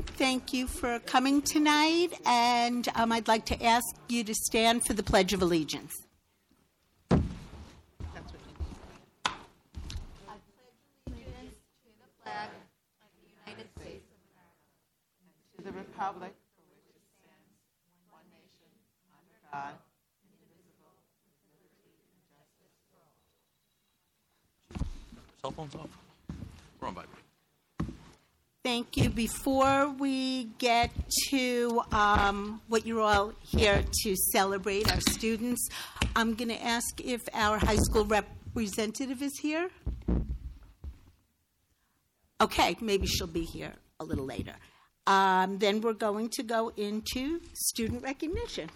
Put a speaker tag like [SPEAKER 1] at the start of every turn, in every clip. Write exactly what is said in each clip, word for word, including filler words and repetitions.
[SPEAKER 1] Thank you for coming tonight, and um, I'd like to ask you to stand for the Pledge of Allegiance. I pledge allegiance to the flag of the United States of America and to the republic for which it stands, one nation, under God, indivisible, with liberty and justice for all.
[SPEAKER 2] Cell phones off. We're on, bye.
[SPEAKER 1] Thank you. Before we get to um, what you're all here to celebrate, our students, I'm going to ask if our high school representative is here. Okay, maybe she'll be here a little later. Um, then we're going to go into student recognition.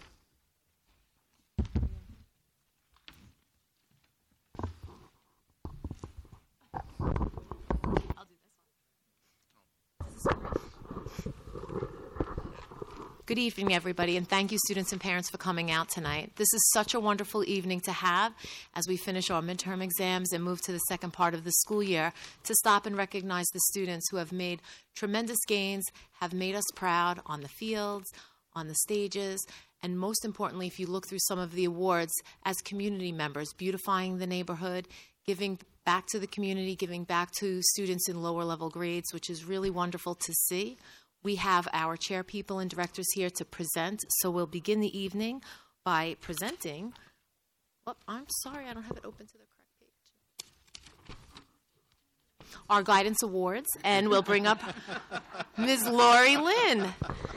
[SPEAKER 3] Good evening, everybody, and thank you, students and parents, for coming out tonight. This is such a wonderful evening to have as we finish our midterm exams and move to the second part of the school year to stop and recognize the students who have made tremendous gains, have made us proud on the fields, on the stages, and most importantly, if you look through some of the awards as community members, beautifying the neighborhood, giving back to the community, giving back to students in lower level grades, which is really wonderful to see. We have our chair people and directors here to present, so we'll begin the evening by presenting. Oh, I'm sorry, I don't have it open to the correct page. Our guidance awards, and we'll bring up Miz Lori Lynn.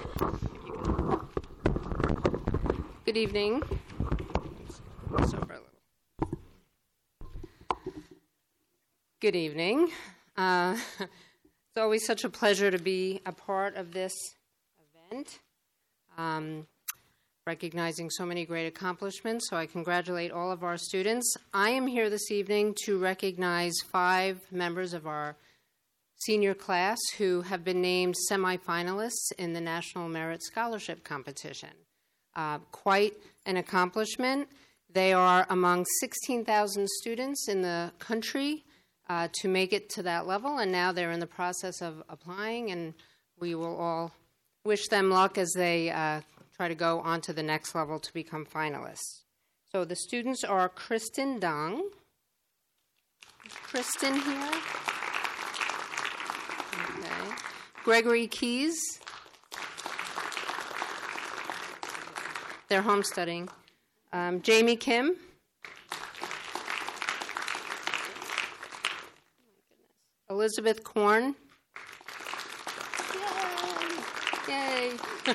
[SPEAKER 4] Good evening. Good evening. Uh, It's always such a pleasure to be a part of this event, um, recognizing so many great accomplishments, so I congratulate all of our students. I am here this evening to recognize five members of our senior class who have been named semifinalists in the National Merit Scholarship Competition. Uh, quite an accomplishment. They are among sixteen thousand students in the country Uh, to make it to that level, and now they're in the process of applying, and we will all wish them luck as they uh, try to go on to the next level to become finalists. So the students are Kristen Dong. Is Kristen here? Okay. Gregory Keys. They're home studying. Um, Jamie Kim. Elizabeth Korn. Yay! Yay.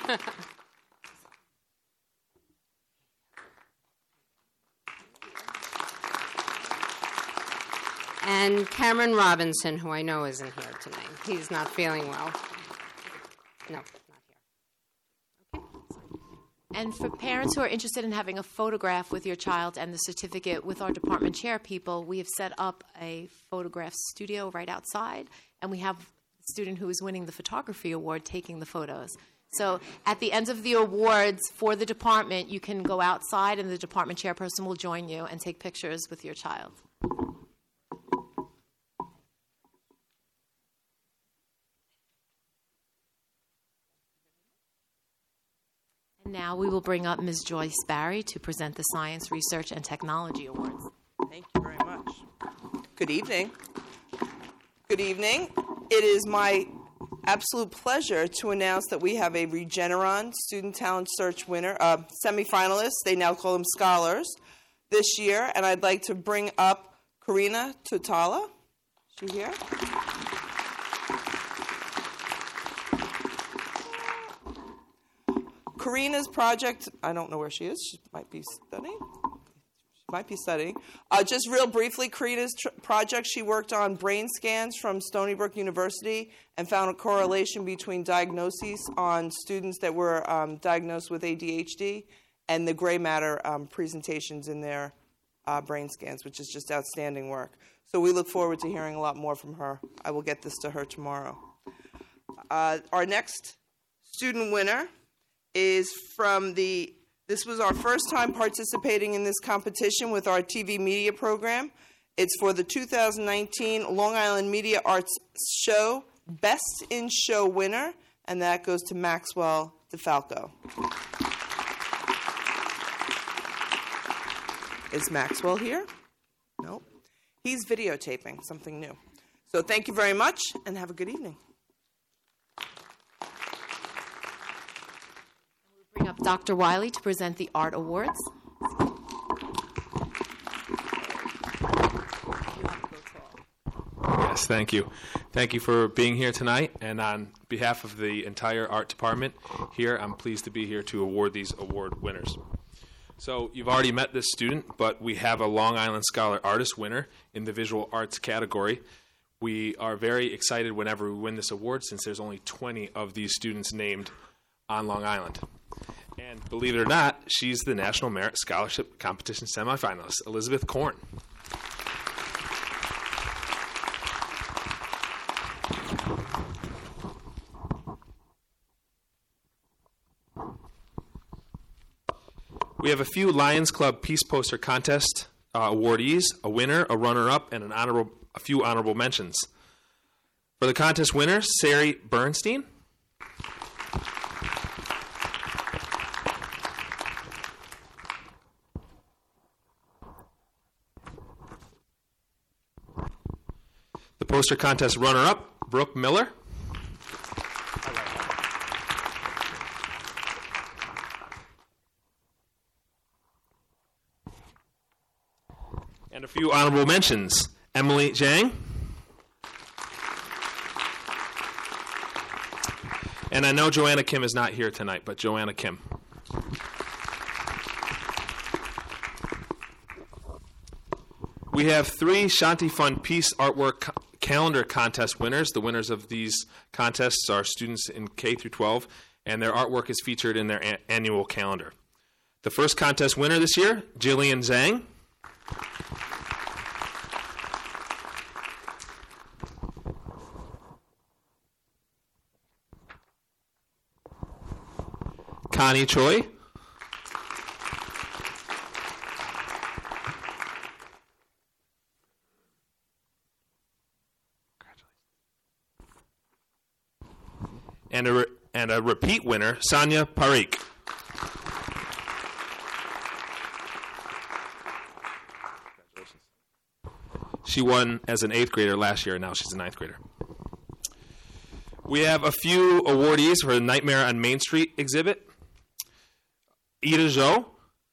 [SPEAKER 4] And Cameron Robinson, who I know isn't here tonight. He's not feeling well. No, not here.
[SPEAKER 3] And for parents who are interested in having a photograph with your child and the certificate with our department chair people, we have set up a photograph studio right outside, and we have the student who is winning the photography award taking the photos. So at the end of the awards for the department, you can go outside and the department chairperson will join you and take pictures with your child. Now we will bring up Miz Joyce Barry to present the Science, Research, and Technology Awards.
[SPEAKER 5] Thank you very much. Good evening. Good evening. It is my absolute pleasure to announce that we have a Regeneron Student Talent Search winner, uh, semifinalists. They now call them scholars this year. And I'd like to bring up Karina Tutala. Is she here? Karina's project, I don't know where she is. She might be studying. She might be studying. Uh, just real briefly, Karina's tr- project, she worked on brain scans from Stony Brook University and found a correlation between diagnoses on students that were um, diagnosed with A D H D and the gray matter um, presentations in their uh, brain scans, which is just outstanding work. So we look forward to hearing a lot more from her. I will get this to her tomorrow. Uh, our next student winner is from the, this was our first time participating in this competition with our T V media program. It's for the two thousand nineteen Long Island Media Arts Show Best in Show winner, and that goes to Maxwell DeFalco. Is Maxwell here? No. He's videotaping something new. So thank you very much, and have a good evening.
[SPEAKER 3] We'll bring up Doctor Wiley to present the Art Awards.
[SPEAKER 6] Yes, thank you. Thank you for being here tonight. And on behalf of the entire art department here, I'm pleased to be here to award these award winners. So you've already met this student, but we have a Long Island Scholar Artist winner in the visual arts category. We are very excited whenever we win this award since there's only twenty of these students named on Long Island. And believe it or not, she's the National Merit Scholarship Competition semifinalist, Elizabeth Korn. We have a few Lions Club Peace Poster Contest uh, awardees, a winner, a runner-up, and an honorable, a few honorable mentions. For the contest winner, Sari Bernstein. The poster contest runner-up, Brooke Miller. And a few honorable mentions. Emily Zhang. And I know Joanna Kim is not here tonight, but Joanna Kim. We have three Shanti Fund Peace Artwork co- Calendar Contest winners. The winners of these contests are students in K through twelve, and their artwork is featured in their a- annual calendar. The first contest winner this year, Jillian Zhang. Connie Choi. And a, re- and a repeat winner, Sonia Parikh. She won as an eighth grader last year, and now she's a ninth grader. We have a few awardees for the Nightmare on Main Street exhibit. Ida Zhou.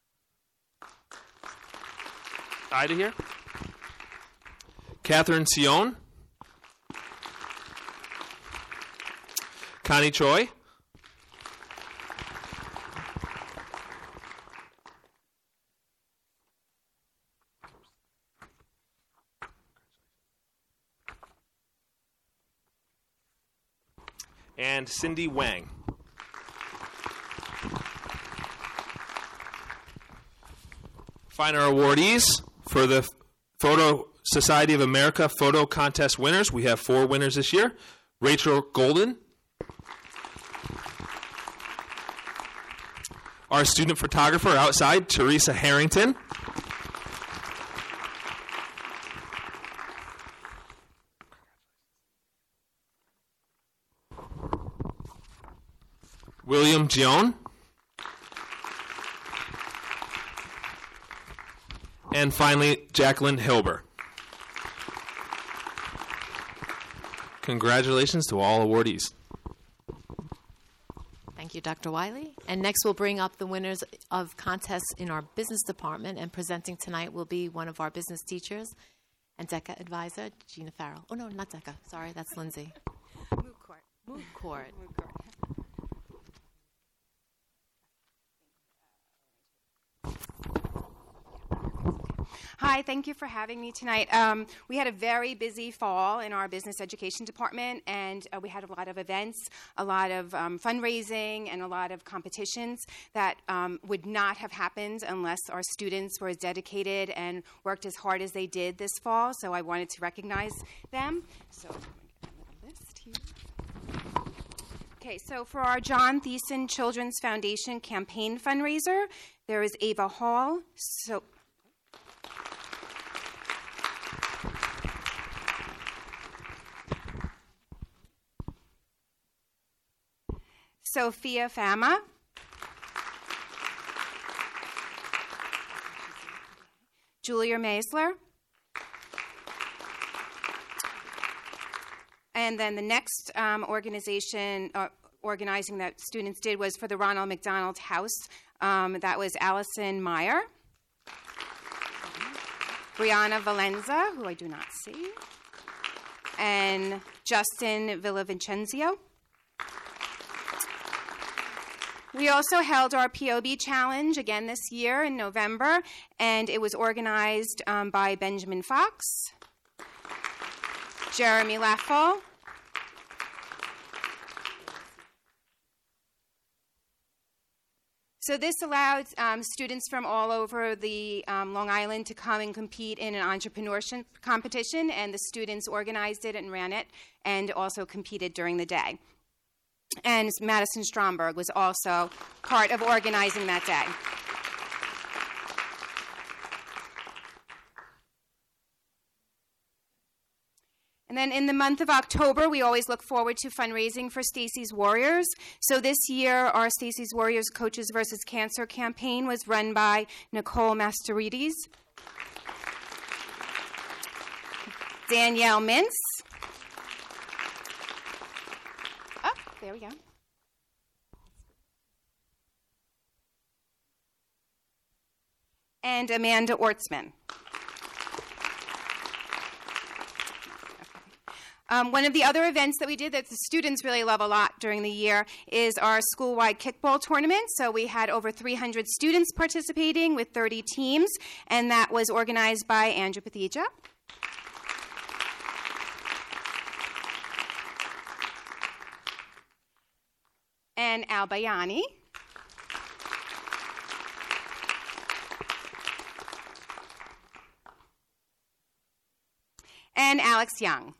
[SPEAKER 6] Ida here. Catherine Sion. Connie Choi. And Cindy Wang. Final awardees for the Photo Society of America Photo Contest winners. We have four winners this year. Rachel Golden. Our student photographer outside, Teresa Harrington. William Gion. And finally, Jacqueline Hilber. Congratulations to all awardees.
[SPEAKER 3] Thank you, Doctor Wiley. And next we'll bring up the winners of contests in our business department, and presenting tonight will be one of our business teachers and DECA advisor, Gina Farrell. Oh, no, not DECA. Sorry, that's Lindsay.
[SPEAKER 7] Moot court.
[SPEAKER 3] Moot court.
[SPEAKER 7] Moot court. Hi, thank you for having me tonight. Um, we had a very busy fall in our business education department, and uh, we had a lot of events, a lot of um, fundraising, and a lot of competitions that um, would not have happened unless our students were as dedicated and worked as hard as they did this fall, so I wanted to recognize them. So I'm going to get my little list here. Okay, so for our John Thiessen Children's Foundation campaign fundraiser, there is Ava Hall. So Sophia Fama. Julia Maisler. And then the next um, organization uh, organizing that students did was for the Ronald McDonald House. Um, that was Allison Meyer. Brianna Valenza, who I do not see. And Justin Villavicencio. We also held our P O B Challenge again this year in November, and it was organized um, by Benjamin Fox, Jeremy Laffel, so this allowed um, students from all over the um, Long Island to come and compete in an entrepreneurship competition, and the students organized it and ran it and also competed during the day. And Madison Stromberg was also part of organizing that day. And then in the month of October, we always look forward to fundraising for Stacey's Warriors. So this year, our Stacey's Warriors Coaches versus Cancer campaign was run by Nicole Masterides, Danielle Mintz. Oh, there we go. And Amanda Ortzman. Um, one of the other events that we did that the students really love a lot during the year is our school-wide kickball tournament. So we had over three hundred students participating with thirty teams, and that was organized by Andrew Pathija. And Al Bayani. And Alex Young.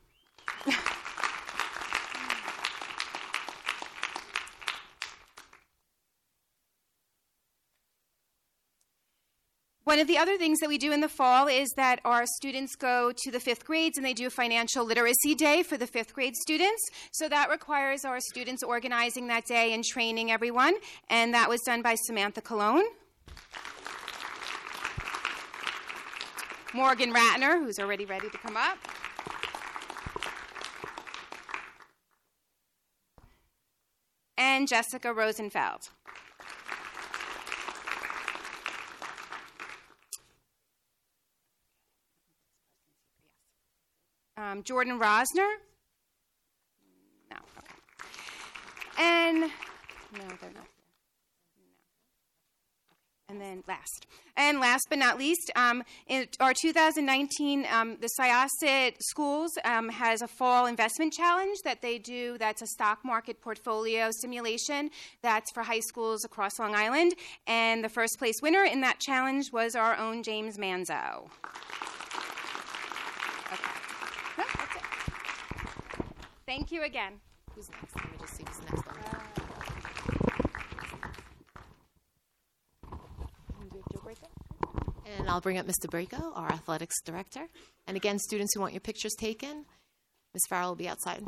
[SPEAKER 7] One of the other things that we do in the fall is that our students go to the fifth grades and they do a financial literacy day for the fifth grade students. So that requires our students organizing that day and training everyone. And that was done by Samantha Colon. Morgan Ratner, who's already ready to come up. And Jessica Rosenfeld. Um, Jordan Rosner? No, okay. And, no, they're not there. No. And then last. And last but not least, um, in our two thousand nineteen, um, the Syosset Schools um, has a fall investment challenge that they do. That's a stock market portfolio simulation that's for high schools across Long Island. And the first place winner in that challenge was our own James Manzo. Okay. No, that's it. Thank you again.
[SPEAKER 3] Who's next? Let me just see who's next on there. And I'll bring up Mister Braco, our athletics director. And again, students who want your pictures taken, Miz Farrell will be outside.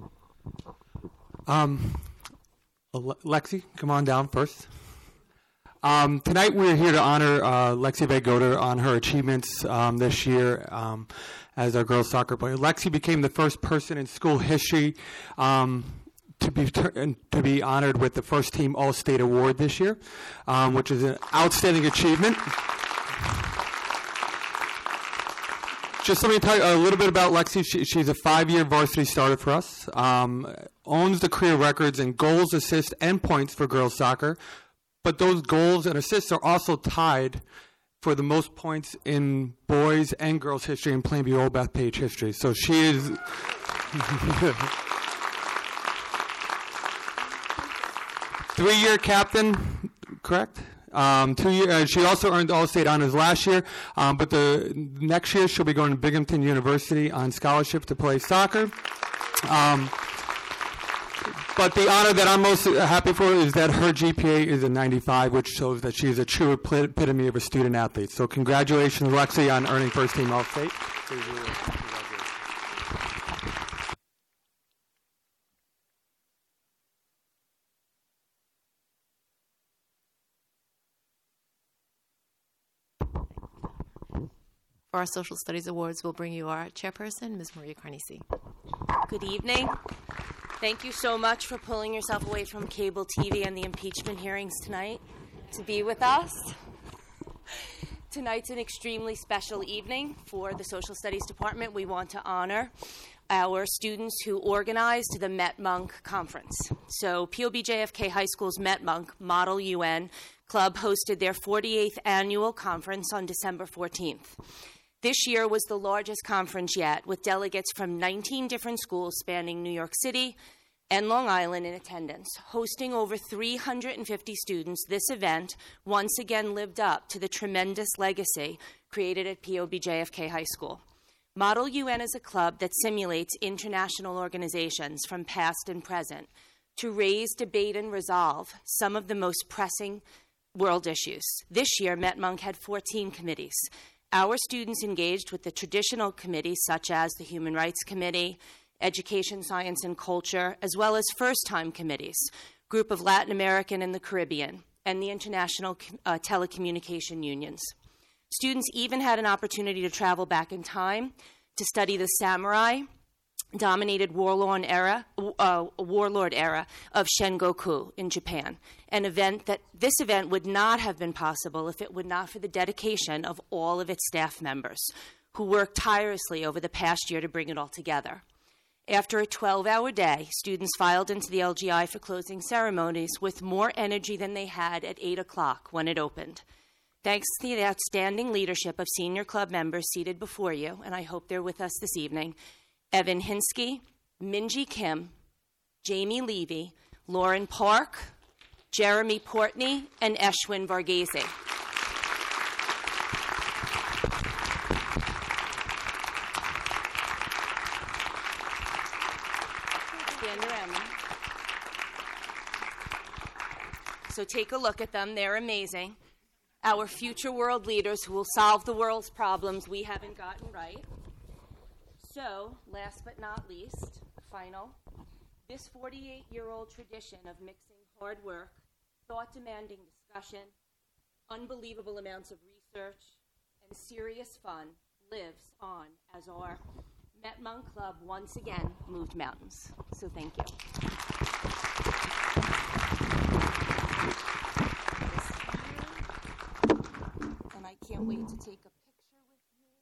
[SPEAKER 8] Um, Lexi, come on down first. Um, tonight we're here to honor uh, Lexi Vagoda on her achievements um, this year um, as our girls soccer player. Lexi became the first person in school history um, to be ter- to be honored with the first team All-State Award this year, um, which is an outstanding achievement. Just let me tell you a little bit about Lexi. She, she's a five-year varsity starter for us, um, owns the career records in goals, assists, and points for girls soccer. But those goals and assists are also tied for the most points in boys and girls history in Plainview Old Bethpage history. So she is three-year captain, correct? Um, two year, uh, she also earned All-State honors last year, um, but the next year she'll be going to Binghamton University on scholarship to play soccer. Um, but the honor that I'm most happy for is that her G P A is a ninety-five, which shows that she is a true epitome of a student athlete. So congratulations, Lexi, on earning first team All-State.
[SPEAKER 3] for our Social Studies Awards, we'll bring you our chairperson, Miz Maria Carnesi.
[SPEAKER 9] Good evening. Thank you so much for pulling yourself away from cable T V and the impeachment hearings tonight to be with us. Tonight's an extremely special evening for the Social Studies Department. We want to honor our students who organized the Met Monk Conference. So P O B J F K High School's Met Monk Model U N Club hosted their forty-eighth annual conference on December fourteenth. This year was the largest conference yet, with delegates from nineteen different schools spanning New York City and Long Island in attendance. Hosting over three hundred fifty students, this event once again lived up to the tremendous legacy created at P O B J F K High School. Model U N is a club that simulates international organizations from past and present to raise, debate, and resolve some of the most pressing world issues. This year, Met Monk had fourteen committees. Our students engaged with the traditional committees such as the Human Rights Committee, Education, Science, and Culture, as well as first-time committees, Group of Latin American and the Caribbean, and the International uh, Telecommunication Unions. Students even had an opportunity to travel back in time to study the samurai-dominated warlord era, uh, warlord era of Sengoku in Japan, an event that this event would not have been possible if it were not for the dedication of all of its staff members, who worked tirelessly over the past year to bring it all together. After a twelve-hour day, students filed into the L G I for closing ceremonies with more energy than they had at eight o'clock when it opened. Thanks to the outstanding leadership of senior club members seated before you, and I hope they're with us this evening, Evan Hinsky, Minji Kim, Jamie Levy, Lauren Park, Jeremy Portney, and Eshwin Varghese. So take a look at them. They're amazing. Our future world leaders who will solve the world's problems we haven't gotten right. So, last but not least, final, this forty-eight-year-old tradition of mixing hard work, thought-demanding discussion, unbelievable amounts of research, and serious fun lives on as our Met Monk Club once again moved mountains. So thank you. And I can't wait to take a picture with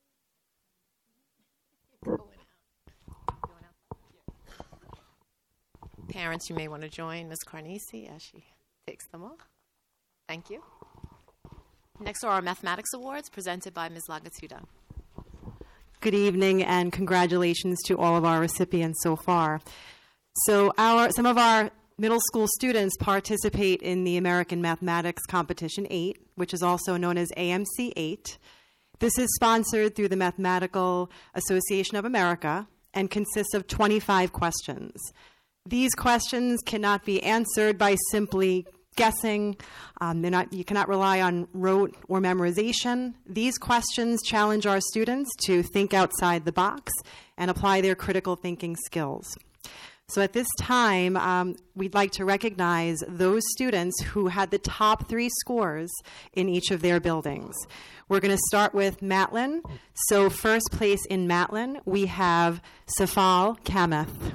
[SPEAKER 9] you.
[SPEAKER 3] Going out. Going out. Parents, you may want to join Miz Carnesi as she takes them off. Thank you. Next are our Mathematics Awards presented by Miz Lagatuda.
[SPEAKER 10] Good evening and congratulations to all of our recipients so far. So our some of our middle school students participate in the American Mathematics Competition eight, which is also known as A M C eight. This is sponsored through the Mathematical Association of America and consists of twenty-five questions. These questions cannot be answered by simply guessing. Um, they're not, you cannot rely on rote or memorization. These questions challenge our students to think outside the box and apply their critical thinking skills. So at this time, um, we'd like to recognize those students who had the top three scores in each of their buildings. We're going to start with Matlin. So first place in Matlin, we have Safal Kameth.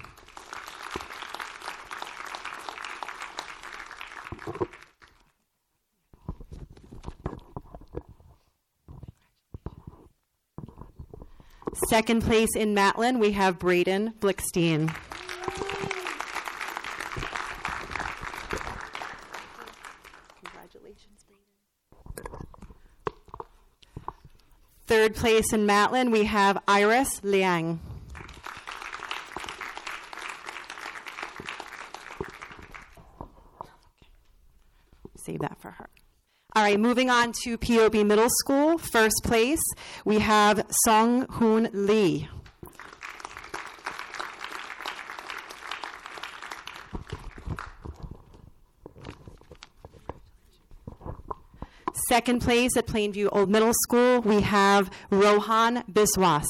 [SPEAKER 10] Second place in Matlin, we have Braden Blickstein. Congratulations, Braden. Third place in Matlin, we have Iris Liang. Save that for her. All right, moving on to P O B Middle School. First place, we have Song Hoon Lee. Second place at Plainview Old Middle School, we have Rohan Biswas.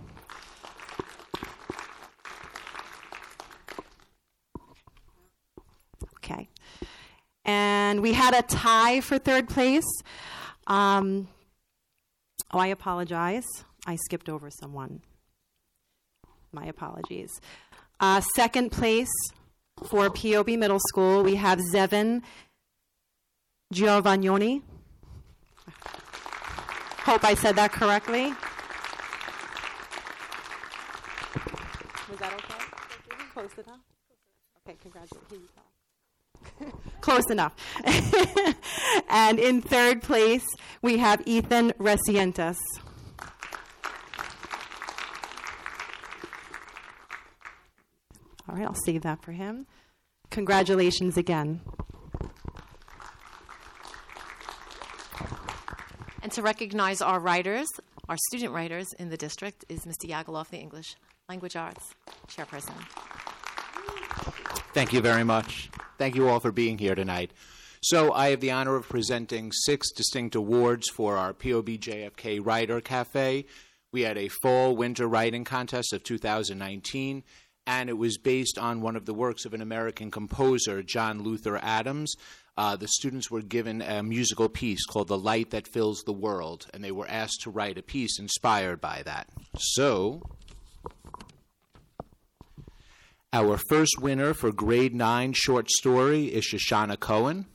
[SPEAKER 10] Okay. And we had a tie for third place. Um, Oh, I apologize. I skipped over someone. My apologies. Uh, second place for P O B Middle School, we have Zevin Giovannioni. Hope I said that correctly. Was that okay? Close enough? Okay, congratulations. Here you go. Close enough. And in third place, we have Ethan Recientos. All right, I'll save that for him. Congratulations again.
[SPEAKER 3] And to recognize our writers, our student writers in the district, is Mister Yageloff, the English Language Arts Chairperson.
[SPEAKER 11] Thank you very much. Thank you all for being here tonight. So I have the honor of presenting six distinct awards for our P O B J F K Writer Cafe. We had a fall-winter writing contest of two thousand nineteen, and it was based on one of the works of an American composer, John Luther Adams. Uh, the students were given a musical piece called The Light That Fills the World, and they were asked to write a piece inspired by that. So, our first winner for grade nine short story is Shoshana Cohen.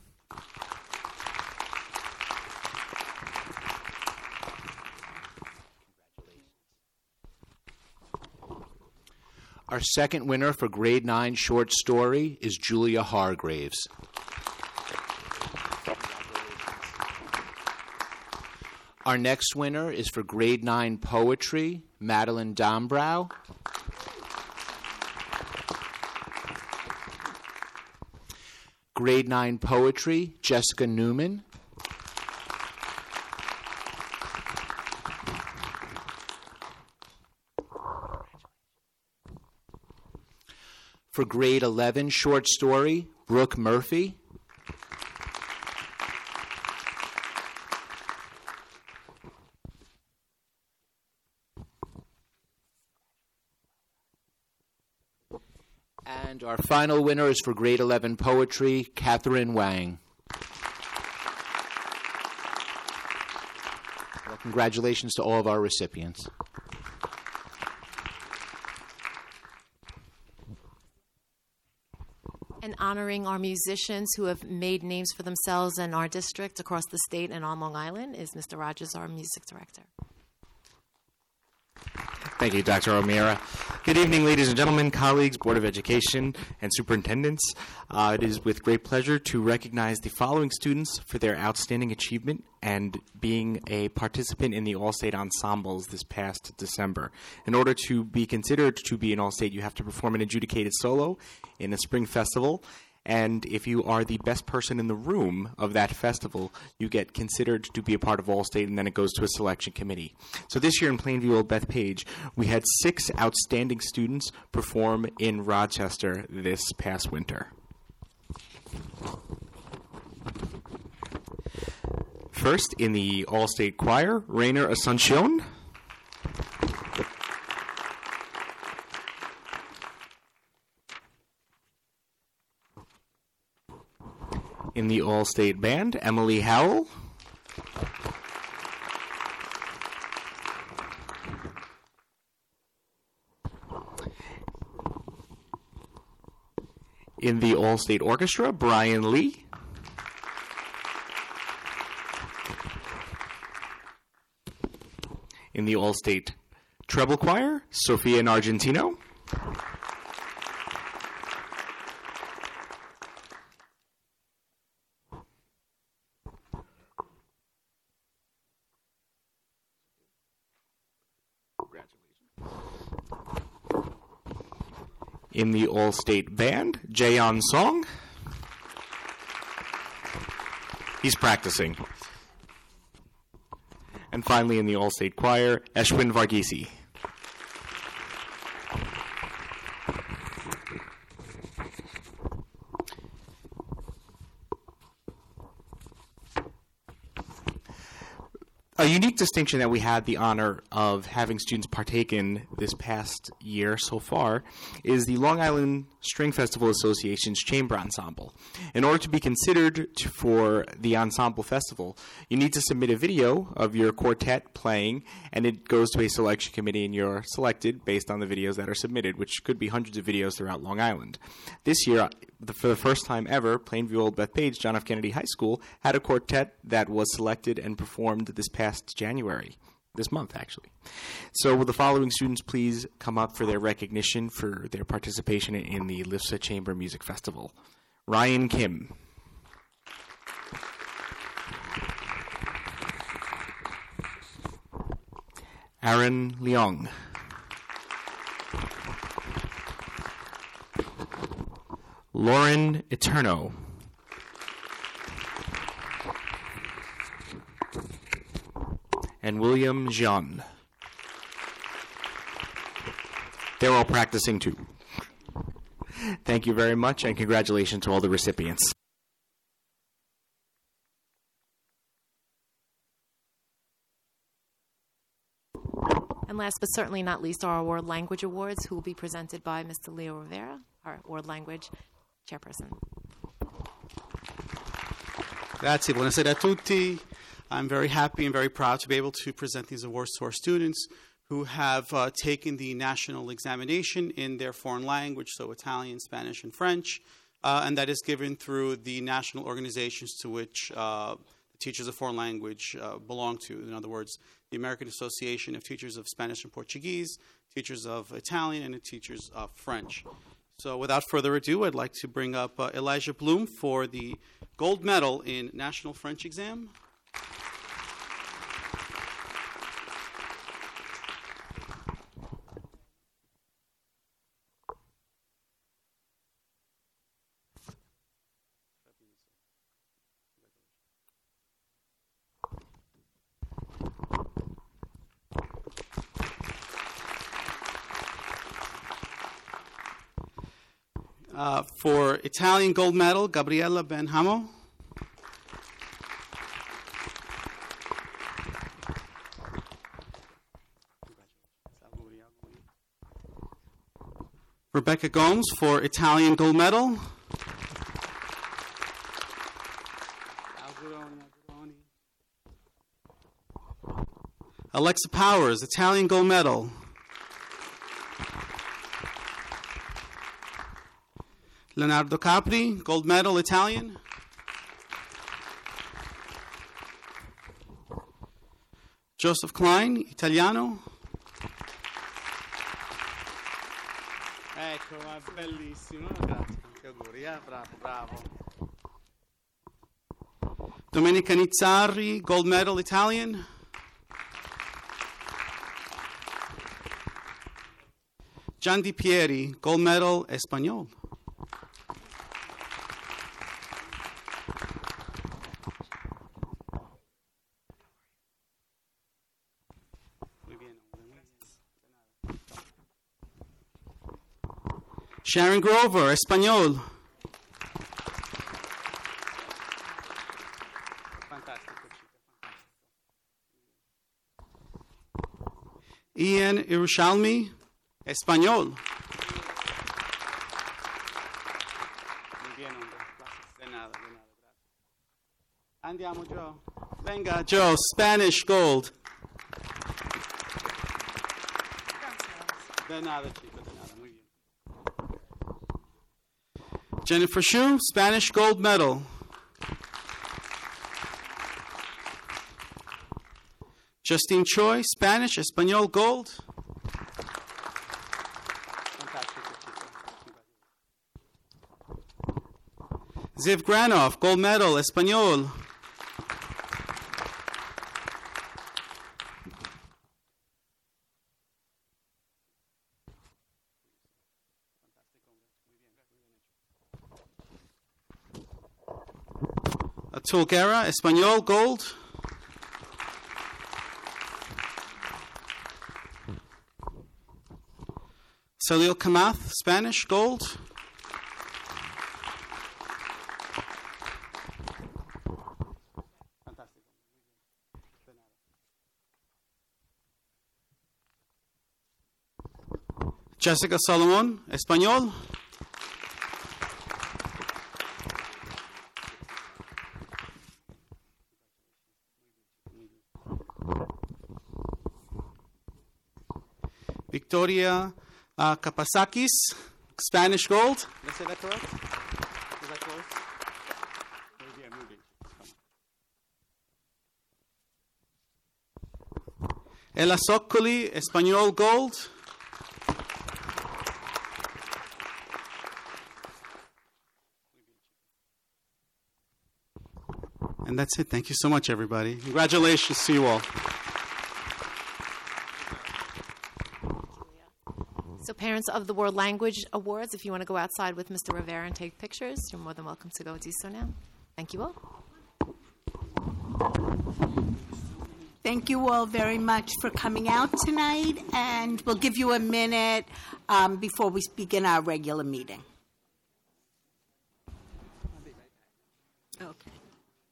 [SPEAKER 11] Our second winner for grade nine short story is Julia Hargraves. Our next winner is for grade nine poetry, Madeline Dombrow. Grade nine poetry, Jessica Newman. For grade eleven short story, Brooke Murphy. And our final winner is for grade eleven poetry, Catherine Wang. Well, congratulations to all of our recipients.
[SPEAKER 3] And honoring our musicians who have made names for themselves in our district, across the state, and on Long Island is Mister Rogers, our music director.
[SPEAKER 12] Thank you, Doctor O'Meara. Good evening, ladies and gentlemen, colleagues, Board of Education, and superintendents. Uh, it is with great pleasure to recognize the following students for their outstanding achievement and being a participant in the All-State Ensembles this past December. In order to be considered to be an All-State, you have to perform an adjudicated solo in a spring festival. And if you are the best person in the room of that festival, you get considered to be a part of All-State, and then it goes to a selection committee. So this year in Plainview Old Bethpage, we had six outstanding students perform in Rochester this past winter. First, in the All-State Choir, Rainer Asuncion. In the All-State Band, Emily Howell. In the All-State Orchestra, Brian Lee. In the All-State Treble Choir, Sofia Nargentino. In the All-State Band, Jaeon Song. He's practicing. And finally, in the All-State Choir, Eshwin Varghese. A unique distinction that we had the honor of having students partake in this past year so far is the Long Island String Festival Association's Chamber Ensemble. In order to be considered to, for the Ensemble Festival, you need to submit a video of your quartet playing, and it goes to a selection committee, and you're selected based on the videos that are submitted, which could be hundreds of videos throughout Long Island. This year, the, for the first time ever, Plainview Old Bethpage, John F. Kennedy High School, had a quartet that was selected and performed this past January, this month actually. So will the following students please come up for their recognition for their participation in the L I S A Chamber Music Festival. Ryan Kim. Aaron Leong. Lauren Eterno. And William Jean. They're all practicing too. Thank you very much, and congratulations to all the recipients.
[SPEAKER 3] And last but certainly not least, our World Language Awards, who will be presented by Mister Leo Rivera, our World Language Chairperson.
[SPEAKER 13] Grazie, buonasera a tutti. I'm very happy and very proud to be able to present these awards to our students who have uh, taken the national examination in their foreign language, so Italian, Spanish, and French, uh, and that is given through the national organizations to which uh, the teachers of foreign language uh, belong to. In other words, the American Association of Teachers of Spanish and Portuguese, teachers of Italian, and the teachers of French. So without further ado, I'd like to bring up uh, Elijah Bloom for the gold medal in National French Exam. Uh, for Italian gold medal, Gabriella Benhamo. Rebecca Gomes for Italian gold medal. Alexa Powers, Italian gold medal. Leonardo Capri, gold medal, Italian. Joseph Klein, Italiano. Ecco, ma bellissimo, grazie, che auguri, eh? Bravo, bravo. Domenica Nizzari, gold medal, Italian. Gian Di Pieri, gold medal, Espanol. Sharon Grover, Espanol. Ian Irushalmi, Espanol. Andiamo, Joe. Venga, Joe, Spanish gold. De nada, chico, de nada. Muy bien. Jennifer Shu, Spanish gold medal. Justine Choi, Spanish, Espanol gold. Ziv Granov, gold medal, Espanol. Atul Guerra, Espanol gold. Salil Kamath, Spanish gold. Jessica Solomon, Español. Victoria uh, Kapasakis, Spanish Gold. Did I say that correct? Is that close? Maybe I'm moving. Ella Soccoli, Español Gold. And that's it. Thank you so much, everybody. Congratulations to you all.
[SPEAKER 3] So Parents of the World Language Awards, if you want to go outside with Mister Rivera and take pictures, you're more than welcome to go do so now. Thank you all.
[SPEAKER 1] Thank you all very much for coming out tonight, and we'll give you a minute um, before we begin our regular meeting. Okay.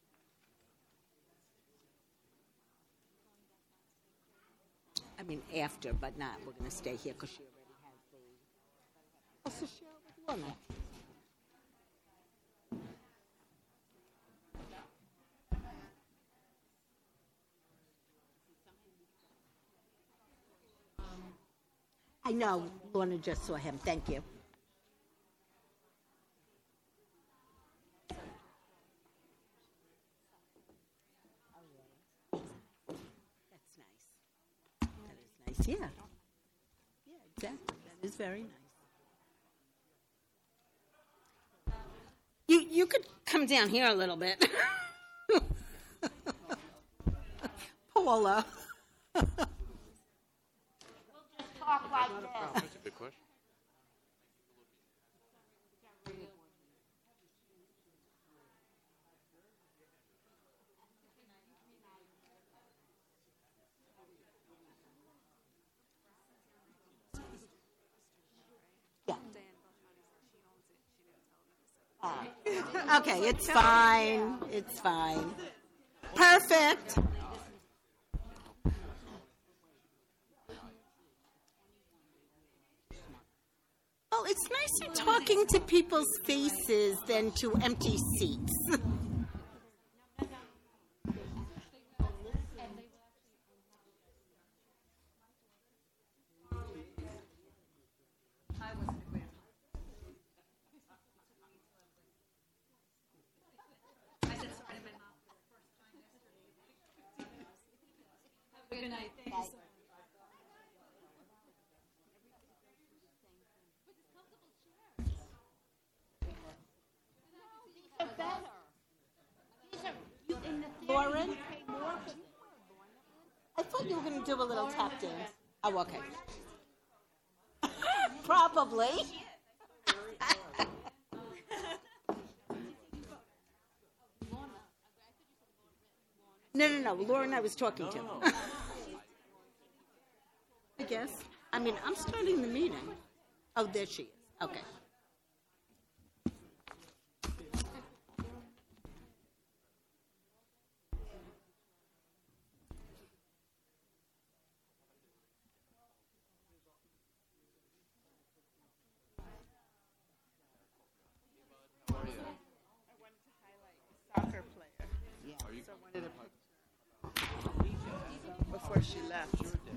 [SPEAKER 1] I mean, after, but not. We're going to stay here because she already has the... Also share it with Lorna. I know. Lorna just saw him. Thank you. Yeah. Yeah, exactly. That is very nice. You you could come down here a little bit. Paula. We'll just talk like this.
[SPEAKER 2] That's a good question.
[SPEAKER 1] Okay, it's fine. It's fine. Perfect. Well, it's nicer talking to people's faces than to empty seats.
[SPEAKER 14] Good night. Thank you so much.
[SPEAKER 1] These are better. These are you in the Lauren. I thought you were going to do a little tap dance. Oh, okay. Probably. No, no, no. Lauren, I was talking to. I guess. I mean, I'm starting the meeting. Oh, there she is. Okay.
[SPEAKER 14] Soccer player. Yeah. So I wanted to before she left.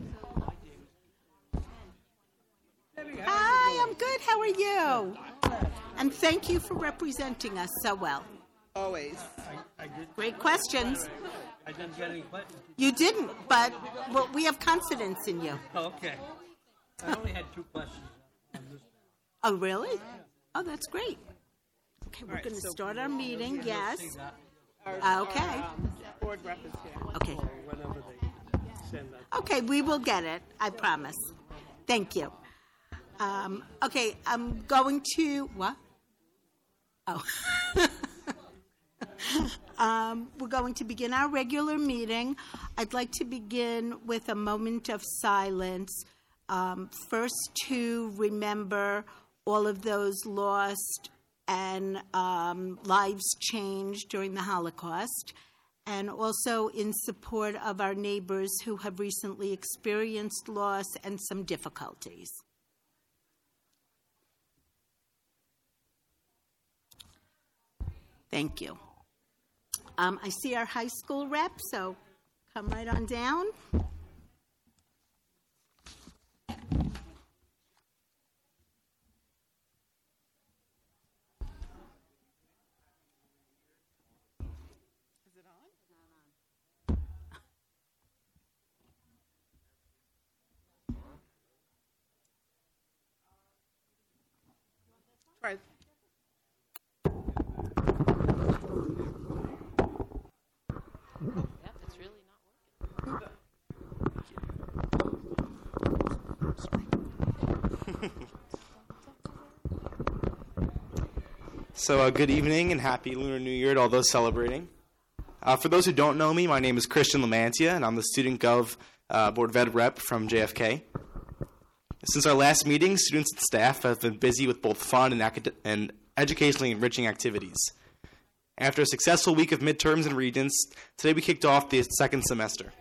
[SPEAKER 1] Hi, I'm good. How are you? And thank you for representing us so well.
[SPEAKER 14] Always.
[SPEAKER 15] I, I did,
[SPEAKER 1] Great questions.
[SPEAKER 15] I didn't get any questions.
[SPEAKER 1] You didn't, but well, we have confidence in you.
[SPEAKER 15] Oh, okay. I only had two questions. On this.
[SPEAKER 1] Oh, really? Oh, that's great. Okay, we're
[SPEAKER 14] right,
[SPEAKER 1] going to
[SPEAKER 14] so
[SPEAKER 1] start our meeting. Yes.
[SPEAKER 14] Our,
[SPEAKER 1] Okay.
[SPEAKER 14] Our, um, board rep is here.
[SPEAKER 1] Okay.
[SPEAKER 15] Or whenever they send that.
[SPEAKER 1] Okay, we will get it. I promise. Thank you. Um, okay, I'm going to what? Oh. um, we're going to begin our regular meeting. I'd like to begin with a moment of silence. Um, first, to remember all of those lost and um, lives changed during the Holocaust, and also in support of our neighbors who have recently experienced loss and some difficulties. Thank you. Um, I see our high school rep, so come right on down.
[SPEAKER 7] Right.
[SPEAKER 3] Yep, it's really not working.
[SPEAKER 16] So, uh, good evening and happy Lunar New Year to all those celebrating. Uh, for those who don't know me, my name is Christian Lamantia, and I'm the Student Gov uh, Board of Ed Rep from J F K. Since our last meeting, students and staff have been busy with both fun and, acad- and educationally enriching activities. After a successful week of midterms and regents, today we kicked off the second semester.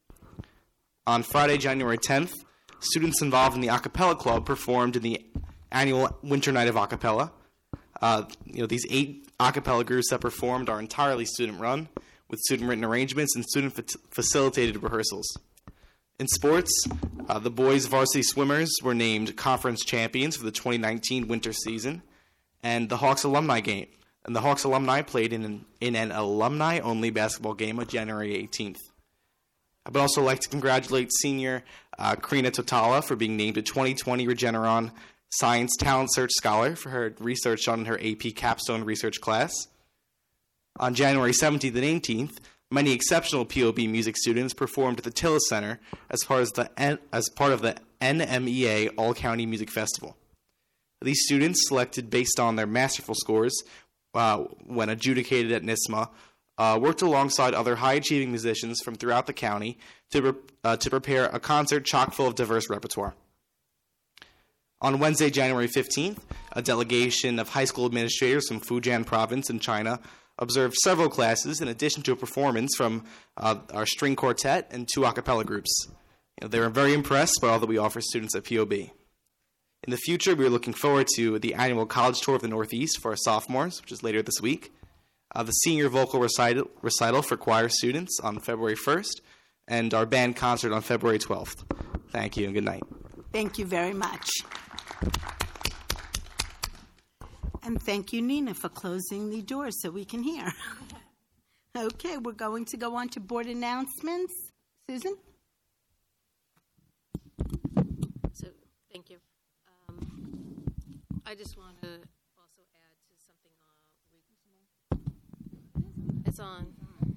[SPEAKER 16] On Friday, January tenth, students involved in the a cappella club performed in the annual Winter Night of A Cappella. Uh, you know, these eight a cappella groups that performed are entirely student-run, with student-written arrangements and student-facilitated rehearsals. In sports, uh, the boys' varsity swimmers were named conference champions for the twenty nineteen winter season, and the Hawks alumni game. And the Hawks alumni played in an, in an alumni-only basketball game on January eighteenth. I would also like to congratulate senior uh, Karina Totala for being named a twenty twenty Regeneron Science Talent Search Scholar for her research on her A P Capstone Research class. On January seventeenth and eighteenth, many exceptional P O B music students performed at the Tillis Center as part of the, N- as part of the N M E A All-County Music Festival. These students, selected based on their masterful scores uh, when adjudicated at NISMA, uh, worked alongside other high-achieving musicians from throughout the county to, re- uh, to prepare a concert chock full of diverse repertoire. On Wednesday, January fifteenth, a delegation of high school administrators from Fujian Province in China observed several classes in addition to a performance from uh, our string quartet and two a cappella groups. You know, they were very impressed by all that we offer students at P O B. In the future, we are looking forward to the annual college tour of the Northeast for our sophomores, which is later this week, uh, the senior vocal recital, recital for choir students on February first, and our band concert on February twelfth. Thank you and good night.
[SPEAKER 1] Thank you very much. And thank you, Nina, for closing the doors so we can hear. Okay, we're going to go on to board announcements. Susan?
[SPEAKER 17] So, thank you. Um, I just want to also add to something. Uh, it's on.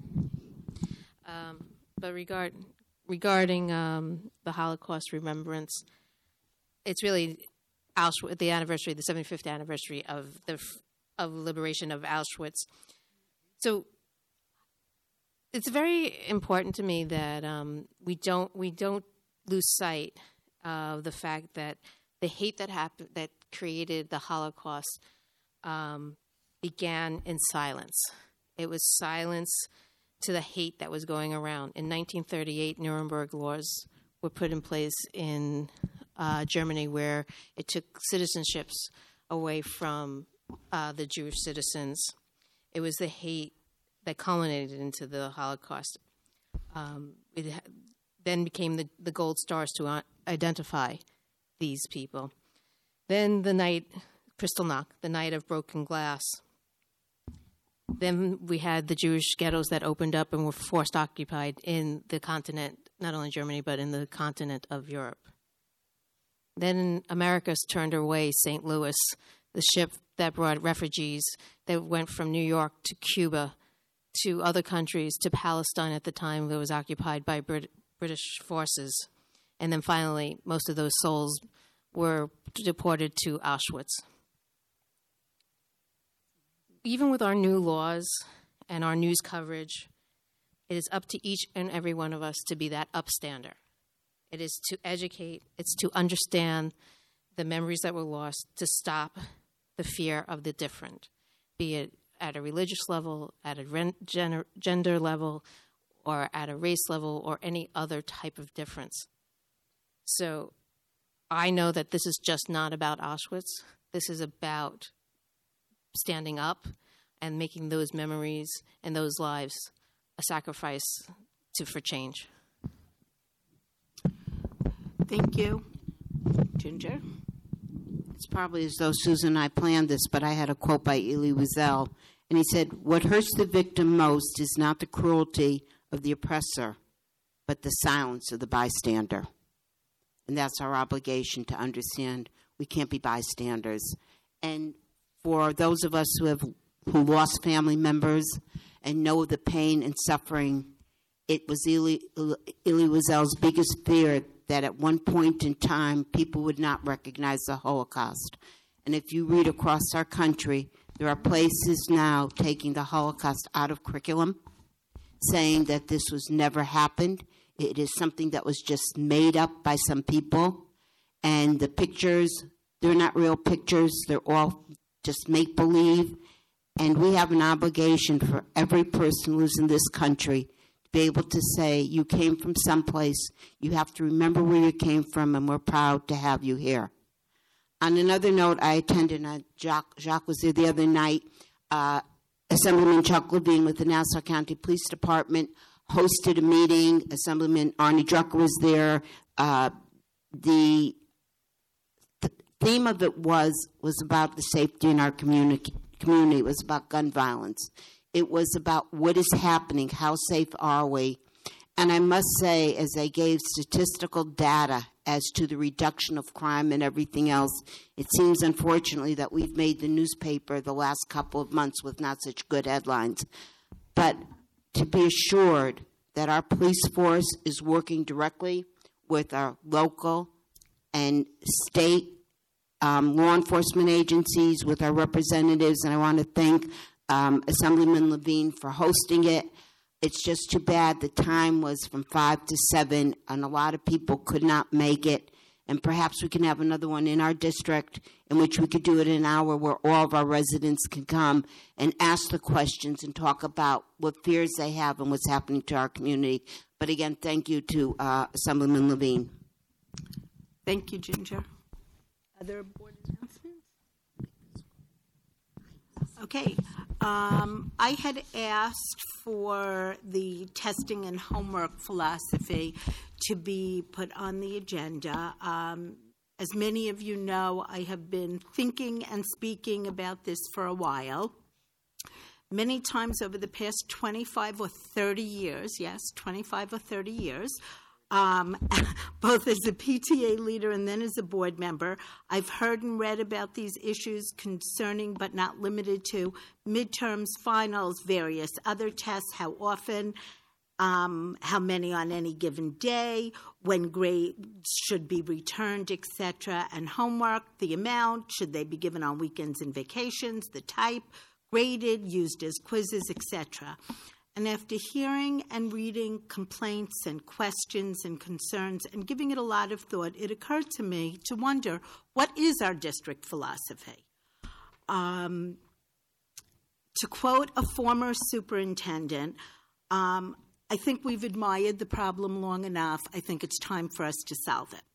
[SPEAKER 17] Um, but regard, regarding um, the Holocaust remembrance, it's really Auschwitz, the anniversary, the seventy-fifth anniversary of the of liberation of Auschwitz. So it's very important to me that um, we don't we don't lose sight of the fact that the hate that happened that created the Holocaust um, began in silence. It was silence to the hate that was going around. In nineteen thirty-eight, Nuremberg laws were put in place in Uh, Germany, where it took citizenships away from uh, the Jewish citizens. It was the hate that culminated into the Holocaust. Um, it ha- then became the, the gold stars to uh, identify these people. Then the night, Kristallnacht, the night of broken glass. Then we had the Jewish ghettos that opened up and were forced occupied in the continent, not only Germany, but in the continent of Europe. Then America turned away Saint Louis, the ship that brought refugees that went from New York to Cuba to other countries, to Palestine at the time that was occupied by Brit- British forces. And then finally, most of those souls were deported to Auschwitz. Even with our new laws and our news coverage, it is up to each and every one of us to be that upstander. It is to educate, it's to understand the memories that were lost, to stop the fear of the different, be it at a religious level, at a gender, gender level, or at a race level, or any other type of difference. So I know that this is just not about Auschwitz. This is about standing up and making those memories and those lives a sacrifice to for change.
[SPEAKER 1] Thank you. Ginger?
[SPEAKER 18] It's probably as though Susan and I planned this, but I had a quote by Elie Wiesel, and he said, "What hurts the victim most is not the cruelty of the oppressor, but the silence of the bystander." And that's our obligation, to understand we can't be bystanders. And for those of us who have who lost family members and know the pain and suffering, it was Elie, Elie Wiesel's biggest fear that at one point in time people would not recognize the Holocaust. And if you read across our country, there are places now taking the Holocaust out of curriculum, saying that this was never happened. It is something that was just made up by some people. And the pictures, they're not real pictures. They're all just make-believe. And we have an obligation for every person who's in this country to be able to say, you came from someplace. You have to remember where you came from, and we're proud to have you here. On another note, I attended, and Jacques, Jacques was there the other night, uh, Assemblyman Chuck Levine with the Nassau County Police Department hosted a meeting. Assemblyman Arnie Drucker was there. Uh, the, the theme of it was was about the safety in our community. Community. It was about gun violence. It was about what is happening, how safe are we? And I must say, as they gave statistical data as to the reduction of crime and everything else, it seems unfortunately that we've made the newspaper the last couple of months with not such good headlines. But to be assured that our police force is working directly with our local and state um, law enforcement agencies, with our representatives, and I want to thank um, Assemblyman Levine for hosting it. It's just too bad the time was from five to seven, and a lot of people could not make it. And perhaps we can have another one in our district in which we could do it in an hour where all of our residents can come and ask the questions and talk about what fears they have and what's happening to our community. But again, thank you to uh, Assemblyman Levine.
[SPEAKER 1] Thank you, Ginger. Other board announcements? Okay. Um, I had asked for the testing and homework philosophy to be put on the agenda. Um, as many of you know, I have been thinking and speaking about this for a while. Many times over the past twenty-five or thirty years, yes, twenty-five or thirty years, um, both as a P T A leader and then as a board member, I've heard and read about these issues concerning but not limited to midterms, finals, various other tests, how often, um, how many on any given day, when grades should be returned, et cetera, and homework, the amount, should they be given on weekends and vacations, the type, graded, used as quizzes, et cetera. And after hearing and reading complaints and questions and concerns and giving it a lot of thought, it occurred to me to wonder, what is our district philosophy? Um, to quote a former superintendent, um, I think we've admired the problem long enough. I think it's time for us to solve it.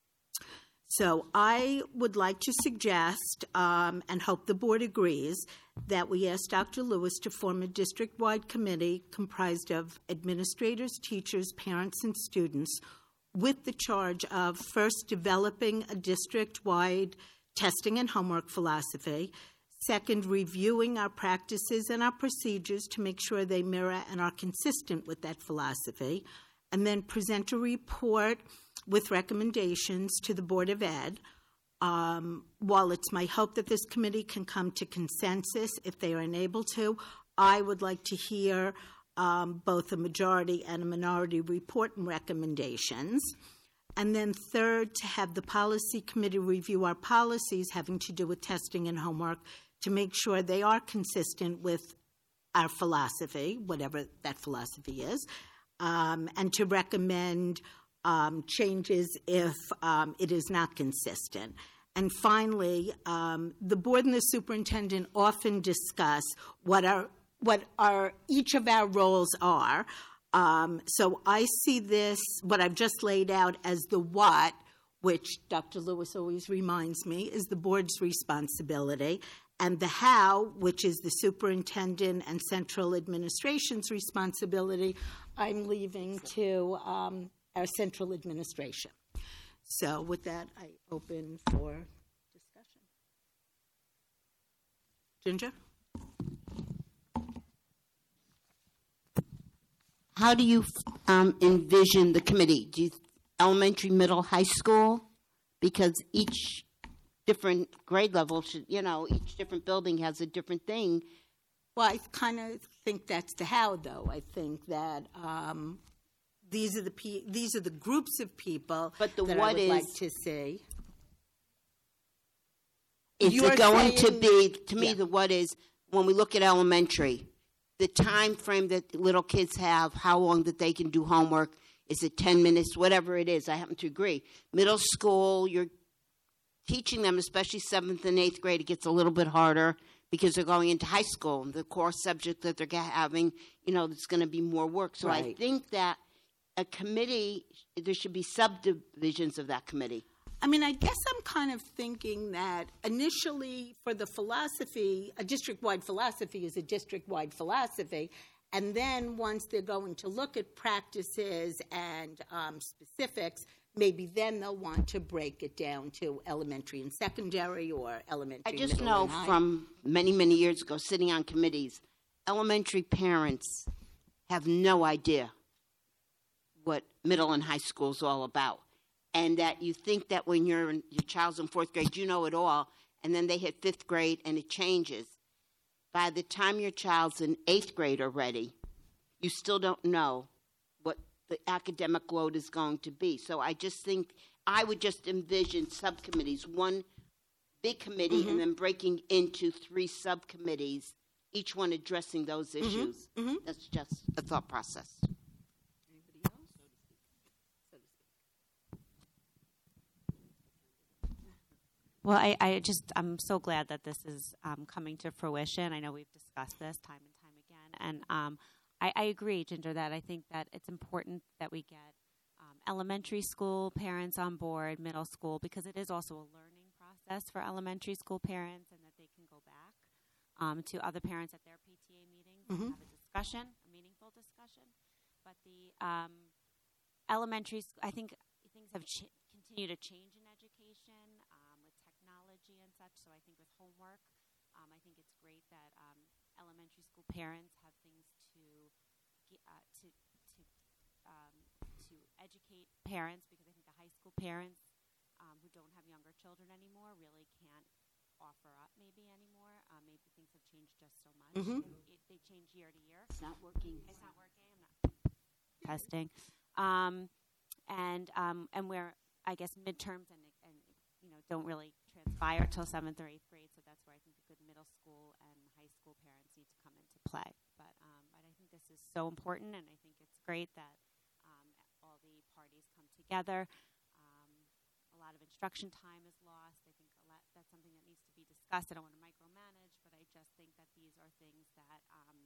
[SPEAKER 1] So I would like to suggest, um, and hope the board agrees, that we ask Doctor Lewis to form a district-wide committee comprised of administrators, teachers, parents, and students with the charge of first developing a district-wide testing and homework philosophy, second, reviewing our practices and our procedures to make sure they mirror and are consistent with that philosophy, and then present a report with recommendations to the Board of Ed. Um, while it's my hope that this committee can come to consensus, if they are unable to, I would like to hear um, both a majority and a minority report and recommendations. And then third, to have the policy committee review our policies having to do with testing and homework to make sure they are consistent with our philosophy, whatever that philosophy is, um, and to recommend um, changes if um, it is not consistent. And finally, um, the board and the superintendent often discuss what our what our each of our roles are. Um, so I see this, what I've just laid out, as the what, which Doctor Lewis always reminds me is the board's responsibility, And the how, which is the superintendent and central administration's responsibility, I'm leaving to um, our central administration. So with that, I open for discussion. Ginger?
[SPEAKER 18] How do you um, envision the committee? Do you, elementary, middle, high school? Because each different grade level should, you know, each different building has a different thing.
[SPEAKER 1] Well, I kind of think that's the how, though. I think that um, these are the pe- these are the groups of people
[SPEAKER 18] but the
[SPEAKER 1] that
[SPEAKER 18] what
[SPEAKER 1] I would
[SPEAKER 18] is,
[SPEAKER 1] like to see.
[SPEAKER 18] Is
[SPEAKER 1] You're
[SPEAKER 18] it going
[SPEAKER 1] saying,
[SPEAKER 18] to be, to me,
[SPEAKER 1] yeah.
[SPEAKER 18] the what is, when we look at elementary, the time frame that little kids have, how long that they can do homework, is it ten minutes, whatever it is, I happen to agree. Middle school, you're teaching them, especially seventh and eighth grade, it gets a little bit harder because they're going into high school. The core subject that they're having, you know, there's going to be more work. So
[SPEAKER 1] Right.
[SPEAKER 18] I think that a committee, there should be subdivisions of that committee.
[SPEAKER 1] I mean, I guess I'm kind of thinking that initially for the philosophy, a district-wide philosophy is a district-wide philosophy, and then once they're going to look at practices and um, specifics, maybe then they'll want to break it down to elementary and secondary or elementary,
[SPEAKER 18] I just
[SPEAKER 1] middle,
[SPEAKER 18] know
[SPEAKER 1] and high.
[SPEAKER 18] from many, many years ago, sitting on committees, elementary parents have no idea what middle and high school is all about. And that you think that when you're in, your child's in fourth grade, you know it all, and then they hit fifth grade and it changes. By the time your child's in eighth grade already, you still don't know what the academic load is going to be. So I just think I would just envision subcommittees, one big committee,
[SPEAKER 1] Mm-hmm.
[SPEAKER 18] and then breaking into three subcommittees, each one addressing those
[SPEAKER 1] Mm-hmm.
[SPEAKER 18] issues.
[SPEAKER 1] Mm-hmm.
[SPEAKER 18] That's just a thought process.
[SPEAKER 19] Well, I, I just, I'm so glad that this is um, coming to fruition. I know we've discussed this time and time again. And um, I, I agree, Ginger, that I think that it's important that we get um, elementary school parents on board, middle school, because it is also a learning process for elementary school parents, and that they can go back um, to other parents at their P T A meetings
[SPEAKER 1] Mhm.
[SPEAKER 19] and have a discussion, a meaningful discussion. But the um, elementary, sc- I think things have ch- continued to change in education. Um, with technology and such, so I think with homework, um, I think it's great that um, elementary school parents have things to ge- uh, to to um, to educate parents, because I think the high school parents um, who don't have younger children anymore really can't offer up maybe anymore. Um, maybe things have changed just so much.
[SPEAKER 18] Mhm.
[SPEAKER 19] It, they change year to year.
[SPEAKER 18] It's not working.
[SPEAKER 19] It's not working. I'm not testing, um, and um, and where I guess midterms and and you know don't really transpire till seventh or eighth grade. So that's where I think the good middle school and high school parents need to come into play. But um, but I think this is so important, and I think it's great that um, all the parties come together. Um, a lot of instruction time is lost. I think a lot, that's something that needs to be discussed. I don't want to micromanage, but I just think that these are things that um,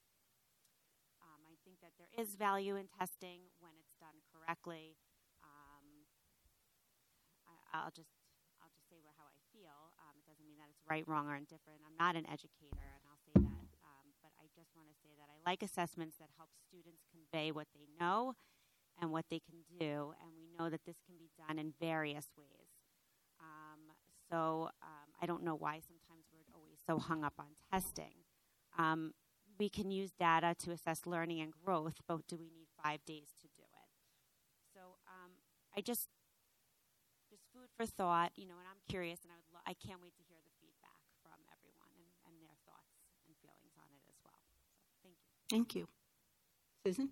[SPEAKER 19] um, I think that there is value in testing when it's done correctly. Um, I, I'll just I'll just say what, how I feel. Um, it doesn't mean that it's right, wrong, or indifferent. I'm not an educator, and I'll say that. Um, but I just want to say that I like assessments that help students convey what they know and what they can do, and we know that this can be done in various ways. Um, so um, I don't know why sometimes we're always so hung up on testing. Um, we can use data to assess learning and growth, but do we need five days to do it? So um, I just, just food for thought, you know, and I'm curious, and I would, lo- I can't wait to hear the feedback from everyone and, and their thoughts and feelings on it as well. So thank you.
[SPEAKER 1] Thank you. Susan?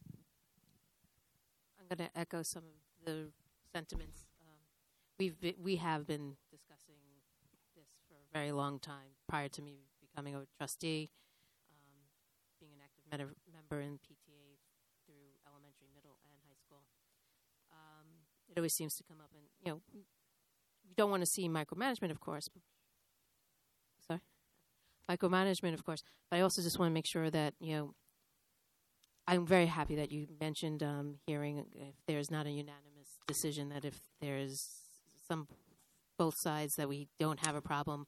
[SPEAKER 17] I'm going to echo some of the sentiments. Um, we've been, we have been discussing this for a very long time prior to me becoming a trustee, um, being an active meta- member in P T A through elementary, middle, and high school. Um, it always seems to come up, and you know, we don't want to see micromanagement, of course. But, sorry, micromanagement, of course. But I also just want to make sure that you know. I'm very happy that you mentioned um, hearing if there's not a unanimous decision, that if there's some both sides that we don't have a problem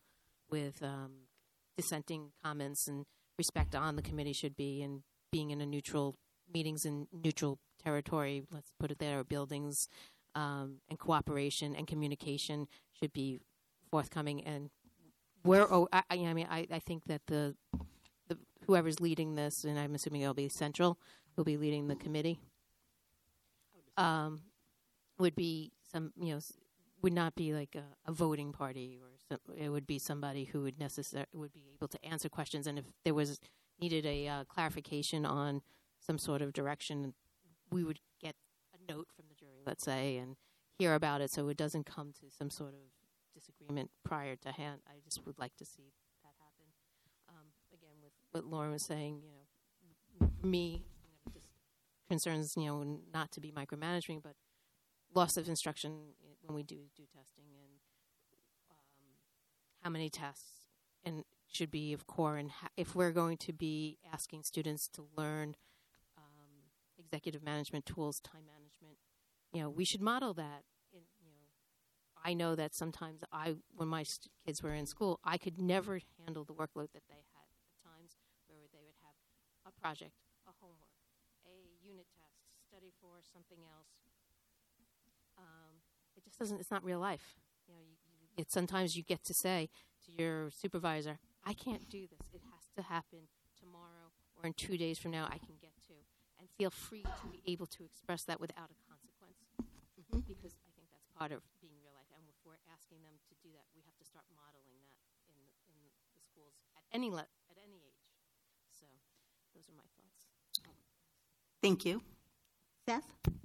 [SPEAKER 17] with um, dissenting comments and respect on the committee should be, and being in a neutral meetings in neutral territory, let's put it there, buildings, um, and cooperation and communication should be forthcoming. And where, oh, I, I mean, I, I think that the, the whoever's leading this, and I'm assuming it'll be Central, who'll be leading the committee, um, would be some, you know, would not be like a, a voting party, or some, it would be somebody who would necessar- would be able to answer questions. And if there was needed a uh, clarification on some sort of direction, we would get a note from the jury, let's say, and hear about it, so it doesn't come to some sort of disagreement prior to hand. I just would like to see that happen. Um, again, with what Lauren was saying, you know, for me, you know, just concerns, you know, not to be micromanaging, but loss of instruction when we do do testing, and um, how many tests and should be of core, and ha- if we're going to be asking students to learn um, executive management tools, time management, you know, we should model that. In, you know, I know that sometimes I, when my st- kids were in school, I could never handle the workload that they had at times, where they would have a project, a homework, a unit test, study for something else. Um, it just doesn't. It's not real life. You know, you, you, it, sometimes you get to say to your supervisor, "I can't do this. It has to happen tomorrow or in two days from now. I can get to," and feel free to be able to express that without a consequence. Mm-hmm. Because I think that's part of being real life. And if we're asking them to do that, we have to start modeling that in in the schools at any le- at any age. So, those are my thoughts.
[SPEAKER 1] Thank you, Seth.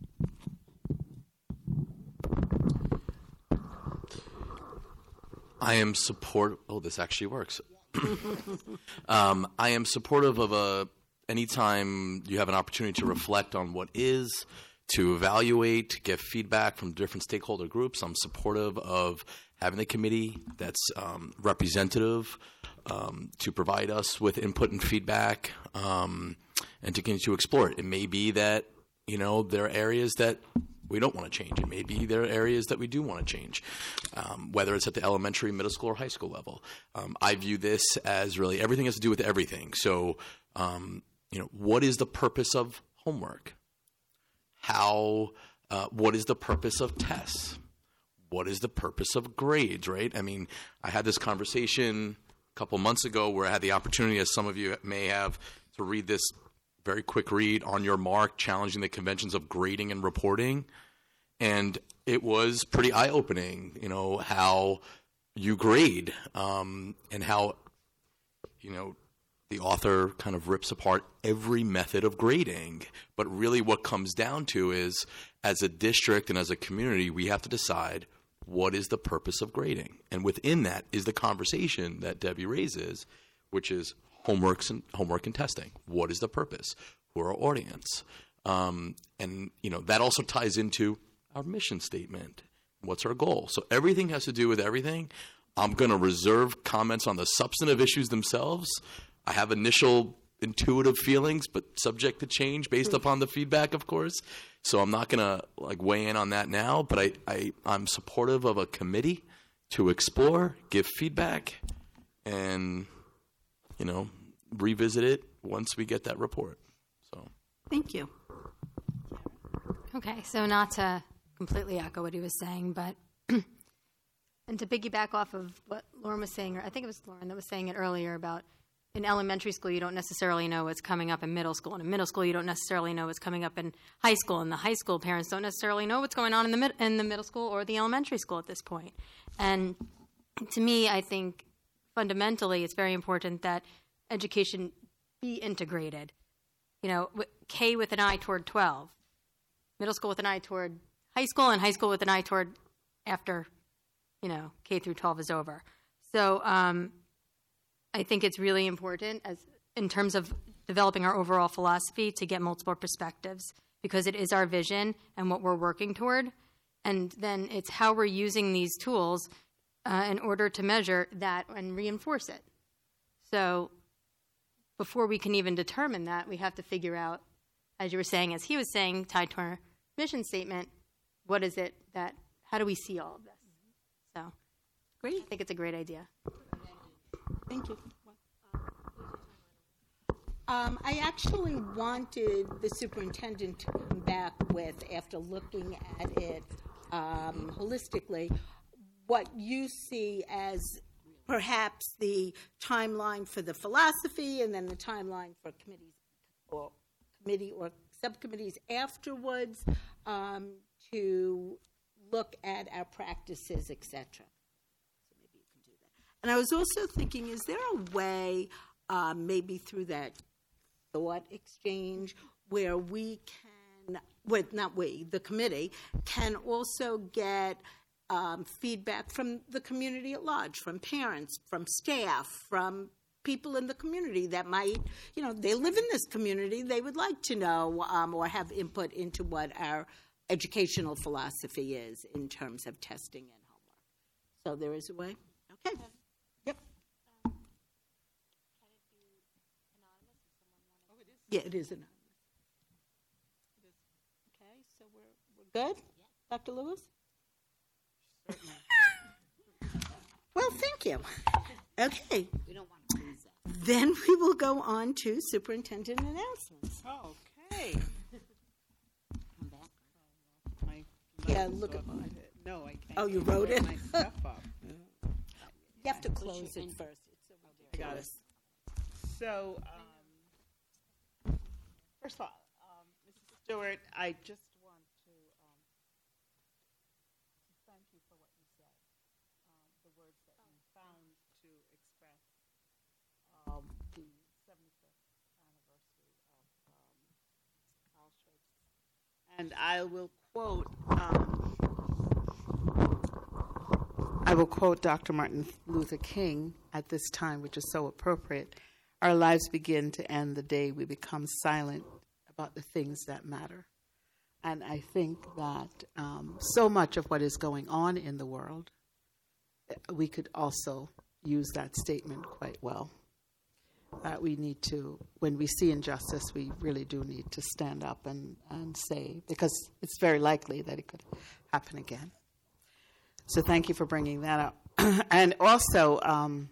[SPEAKER 2] I am support. Oh, this actually works. um, I am supportive of a anytime you have an opportunity to reflect on what is, to evaluate, to get feedback from different stakeholder groups. I'm supportive of having a committee that's um, representative um, to provide us with input and feedback, um, and to continue to explore it. It may be that, you know, there are areas that we don't want to change. It may be there are areas that we do want to change, um, whether it's at the elementary, middle school, or high school level. Um, I view this as really everything has to do with everything. So, um, you know, what is the purpose of homework? How, uh, what is the purpose of tests? What is the purpose of grades, right? I mean, I had this conversation a couple months ago where I had the opportunity, as some of you may have, to read this very quick read, On Your Mark, Challenging the Conventions of Grading and Reporting. And it was pretty eye-opening, you know, how you grade, um, and how, you know, the author kind of rips apart every method of grading. But really what comes down to is, as a district and as a community, we have to decide what is the purpose of grading. And within that is the conversation that Debbie raises, which is homeworks and homework and testing. What is the purpose? Who are our audience? Um, and, you know, that also ties into our mission statement. What's our goal? So everything has to do with everything. I'm going to reserve comments on the substantive issues themselves. I have initial intuitive feelings, but subject to change based upon the feedback, of course. So I'm not going to like weigh in on that now, but I, I, I'm supportive of a committee to explore, give feedback, and, you know, revisit it once we get that report. So,
[SPEAKER 1] thank you.
[SPEAKER 20] Okay, so not to completely echo what he was saying, but and to piggyback off of what Lauren was saying, or I think it was Lauren that was saying it earlier about in elementary school you don't necessarily know what's coming up in middle school, and in middle school you don't necessarily know what's coming up in high school, and the high school parents don't necessarily know what's going on in the mid- in the middle school or the elementary school at this point. And to me, I think fundamentally it's very important that education be integrated. You know, K with an eye toward twelve, middle school with an eye toward high school, and high school with an eye toward after, you know, K through twelve is over. So um, I think it's really important as in terms of developing our overall philosophy to get multiple perspectives, because it is our vision and what we're working toward. And then it's how we're using these tools uh, in order to measure that and reinforce it. So before we can even determine that, we have to figure out, as you were saying, as he was saying, tied to our mission statement, what is it that, how do we see all of this? So,
[SPEAKER 1] great.
[SPEAKER 20] I think it's a great idea.
[SPEAKER 1] Thank you. Um, I actually wanted the superintendent to come back with, after looking at it um, holistically, what you see as perhaps the timeline for the philosophy and then the timeline for committees or committee or subcommittees afterwards um, to look at our practices, et cetera. So maybe you can do that. And I was also thinking, is there a way, uh, maybe through that thought exchange, where we can, well, not we, the committee, can also get um, feedback from the community at large, from parents, from staff, from people in the community that might, you know, they live in this community, they would like to know um, or have input into what our educational philosophy is in terms of testing and homework. So there is a way? Okay. Yep. Yeah, it is anonymous. Okay, so we're, we're good? Yeah. Doctor Lewis? Well, thank you. Okay. We don't want to lose that. Then we will go on to superintendent announcements.
[SPEAKER 14] Okay.
[SPEAKER 1] Come back.
[SPEAKER 14] My
[SPEAKER 1] Yeah, look at
[SPEAKER 14] mine. No, I can't.
[SPEAKER 1] Oh, you wrote it?
[SPEAKER 14] My stuff up.
[SPEAKER 1] You have to close it first. It's so
[SPEAKER 14] I got it.
[SPEAKER 1] ridiculous.
[SPEAKER 14] So, um, first of all, um, Missus Stewart, I just want to um, thank you for what you said, um, the words that you found to express um, the seventy-fifth anniversary of um, Auschwitz. And I will quote, um, I will quote Doctor Martin Luther King at this time, which is so appropriate. Our lives begin to end the day we become silent about the things that matter. And I think that um, so much of what is going on in the world, we could also use that statement quite well. That we need to, when we see injustice, we really do need to stand up and, and say, because it's very likely that it could happen again. So thank you for bringing that up. And also, um,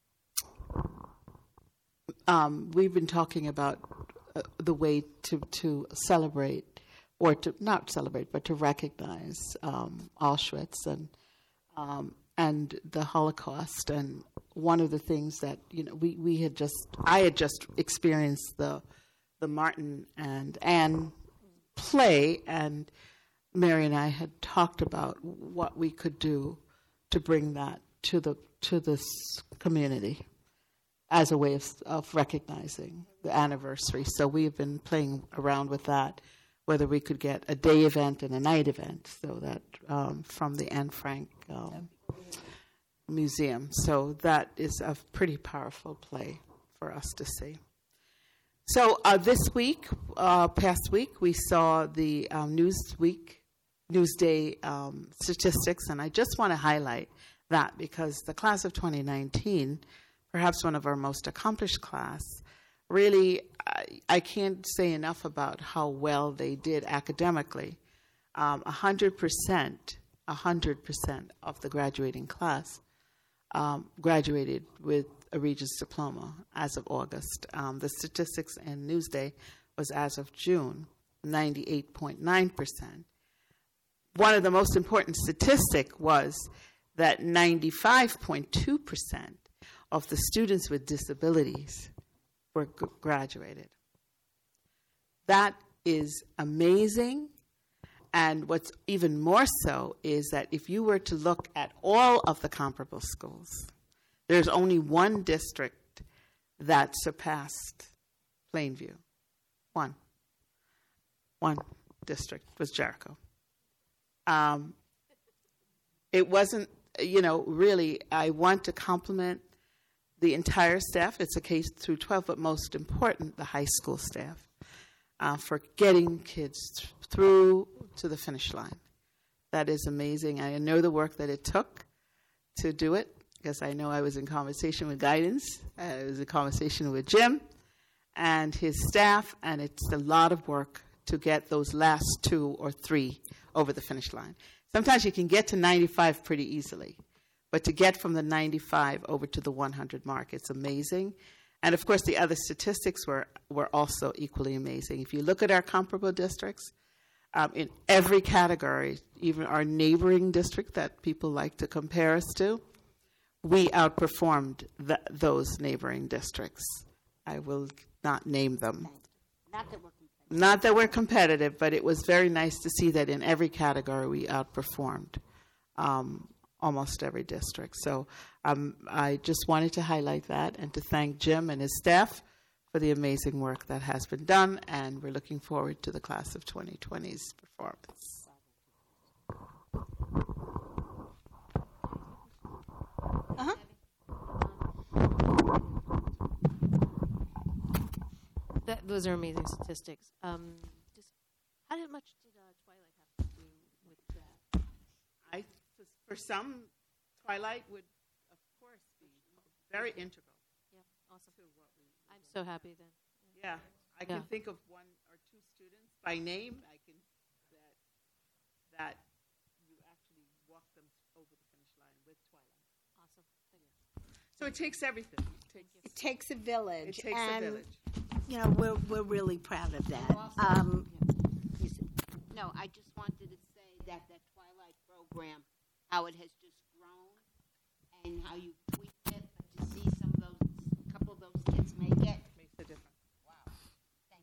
[SPEAKER 14] um, we've been talking about uh, the way to, to celebrate, or to not celebrate, but to recognize um, Auschwitz and um, and the Holocaust. And one of the things that, you know, we, we had just, I had just experienced the the Martin and Anne play, and Mary and I had talked about what we could do to bring that to the to this community as a way of, of recognizing the anniversary. So we've been playing around with that, whether we could get a day event and a night event, so that um, from the Anne Frank um, Museum. So that is a pretty powerful play for us to see. So uh, this week, uh, past week, we saw the um, Newsweek, Newsday um, statistics, and I just want to highlight that because the class of twenty nineteen, perhaps one of our most accomplished class, really, I, I can't say enough about how well they did academically. Um, one hundred percent, one hundred percent of the graduating class um, graduated with a Regents diploma as of August. Um, the statistics in Newsday was as of June, ninety-eight point nine percent. One of the most important statistics was that ninety-five point two percent of the students with disabilities were g- graduated. That is amazing. And what's even more so is that if you were to look at all of the comparable schools, there's only one district that surpassed Plainview. One. One district was Jericho. Um, it wasn't, you know, really, I want to compliment the entire staff. It's a K through twelve, but most important, the high school staff, uh, for getting kids th- through to the finish line. That is amazing. I know the work that it took to do it, because I know I was in conversation with guidance. I was in conversation with Jim and his staff, and it's a lot of work to get those last two or three over the finish line. Sometimes you can get to ninety-five pretty easily, But to get from the ninety-five over to the one hundred mark, it's amazing. And of course, the other statistics were, were also equally amazing. If you look at our comparable districts, um, in every category, even our neighboring district that people like to compare us to, we outperformed the, those neighboring districts. I will not name them.
[SPEAKER 18] Not that we're
[SPEAKER 14] Not that we're competitive, but it was very nice to see that in every category we outperformed um, almost every district. So um, I just wanted to highlight that and to thank Jim and his staff for the amazing work that has been done, and we're looking forward to the class of twenty twenty's performance.
[SPEAKER 1] Uh-huh.
[SPEAKER 17] That, those are amazing statistics. Um, just how did much did uh, Twilight have to do with that?
[SPEAKER 14] I, for some, Twilight would, of course, be very integral.
[SPEAKER 17] Yeah, awesome. To what we, I'm so happy then.
[SPEAKER 14] Yeah, I
[SPEAKER 17] Yeah.
[SPEAKER 14] can think of one or two students by name. I can that that you actually walk them over the finish line with Twilight.
[SPEAKER 17] Awesome. Thank you.
[SPEAKER 14] So it takes everything. It takes,
[SPEAKER 1] It takes a village.
[SPEAKER 14] It takes a
[SPEAKER 1] and,
[SPEAKER 14] village.
[SPEAKER 1] You know, we're we're really proud of that. Um,
[SPEAKER 18] No, I just wanted to say that that Twilight program, how it has just grown, and how you tweaked it, but to see some of those, a couple of those kids make it
[SPEAKER 14] makes a difference.
[SPEAKER 18] Wow! Thank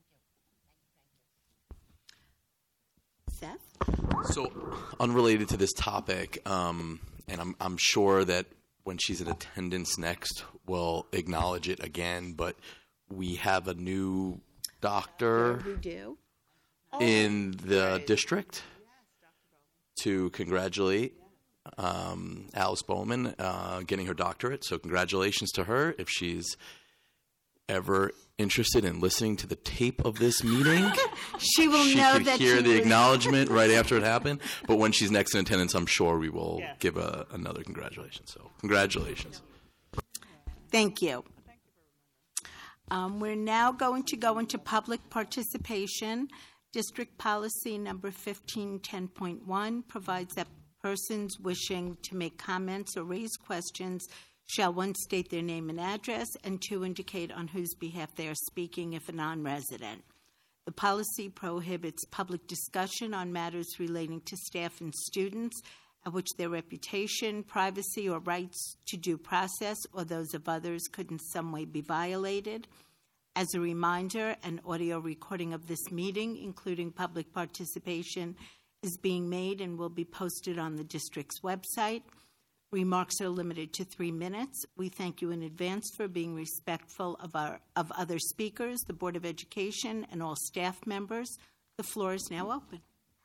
[SPEAKER 18] you, thank you, thank
[SPEAKER 1] Seth?
[SPEAKER 2] So, unrelated to this topic, um, and I'm, I'm sure that when she's in attendance next, we'll acknowledge it again, but we have a new doctor
[SPEAKER 1] we do.
[SPEAKER 2] in the district to congratulate um, Alice Bowman uh, getting her doctorate. So congratulations to her. If she's ever interested in listening to the tape of this meeting,
[SPEAKER 1] she will
[SPEAKER 2] she
[SPEAKER 1] know
[SPEAKER 2] could
[SPEAKER 1] that
[SPEAKER 2] hear
[SPEAKER 1] she
[SPEAKER 2] the
[SPEAKER 1] was-
[SPEAKER 2] acknowledgement right after it happened. But when she's next in attendance, I'm sure we will
[SPEAKER 1] Yeah.
[SPEAKER 2] give a, another congratulations. So congratulations.
[SPEAKER 1] Thank you. Um, we're now going to go into public participation. District policy number fifteen ten point one provides that persons wishing to make comments or raise questions shall, one, state their name and address, and two, indicate on whose behalf they are speaking if a non-resident. The policy prohibits public discussion on matters relating to staff and students at which their reputation, privacy, or rights to due process or those of others could in some way be violated. As a reminder, an audio recording of this meeting, including public participation, is being made and will be posted on the district's website. Remarks are limited to three minutes. We thank you in advance for being respectful of our of other speakers, the Board of Education, and all staff members. The floor is now open.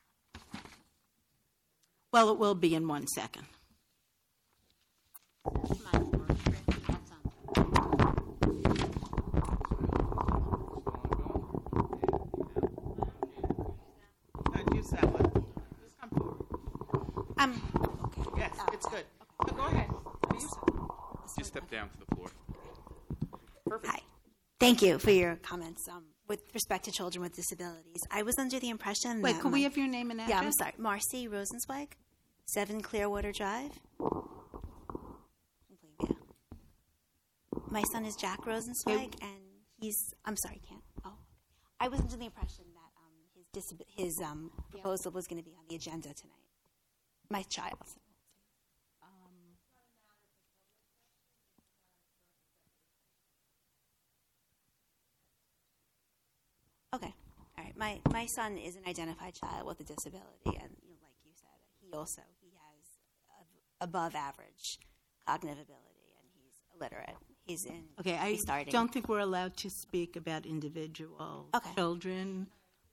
[SPEAKER 1] Well, it will be in one second.
[SPEAKER 14] Not use that one. Just come forward.
[SPEAKER 1] Um,
[SPEAKER 14] yes, it's good. So go ahead.
[SPEAKER 21] Just step down to the floor.
[SPEAKER 22] Hi. Thank you for your comments um, with respect to children with disabilities. I was under the impression
[SPEAKER 1] Wait,
[SPEAKER 22] that...
[SPEAKER 1] could
[SPEAKER 22] my-
[SPEAKER 1] we have your name and
[SPEAKER 22] Yeah, I'm
[SPEAKER 1] address?
[SPEAKER 22] sorry. Marcy Rosenzweig, seven Clearwater Drive. My son is Jack Rosenzweig, and he's... I'm sorry, can't... Oh. I was under the impression that um, his, disab- his um, proposal was going to be on the agenda tonight. My child. Okay. All right. My my son is an identified child with a disability, and you know, like you said, he also he has a, above average cognitive ability, and he's illiterate. He's in.
[SPEAKER 1] Okay, I
[SPEAKER 22] he's starting.
[SPEAKER 1] don't think we're allowed to speak about individual
[SPEAKER 22] Okay.
[SPEAKER 1] children.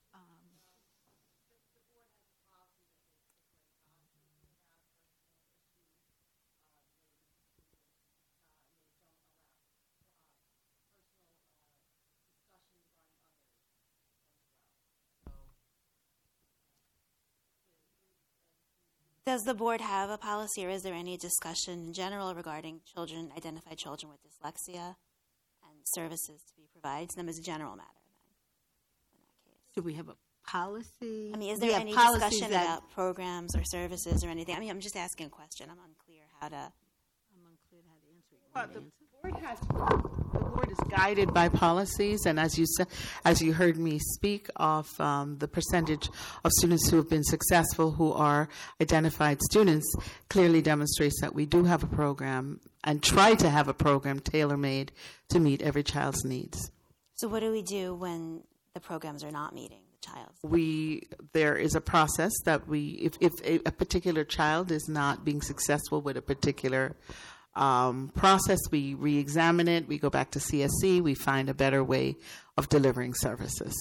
[SPEAKER 22] Does the board have a policy, or is there any discussion in general regarding children, identified children with dyslexia, and services to be provided to them as a general matter?
[SPEAKER 1] Do we have a policy?
[SPEAKER 22] I mean, is
[SPEAKER 1] We
[SPEAKER 22] there
[SPEAKER 1] have
[SPEAKER 22] any
[SPEAKER 1] policies
[SPEAKER 22] discussion
[SPEAKER 1] that-
[SPEAKER 22] about programs or services or anything? I mean, I'm just asking a question. I'm unclear how to
[SPEAKER 14] Well, the board has the board is guided by policies, and as you said, as you heard me speak of um, the percentage of students who have been successful, who are identified students, clearly demonstrates that we do have a program and try to have a program tailor-made to meet every child's needs.
[SPEAKER 22] So what do we do when the programs are not meeting the child's?
[SPEAKER 14] We there is a process that we if if a, a particular child is not being successful with a particular Um, process, we re-examine it, we go back to C S C, we find a better way of delivering services.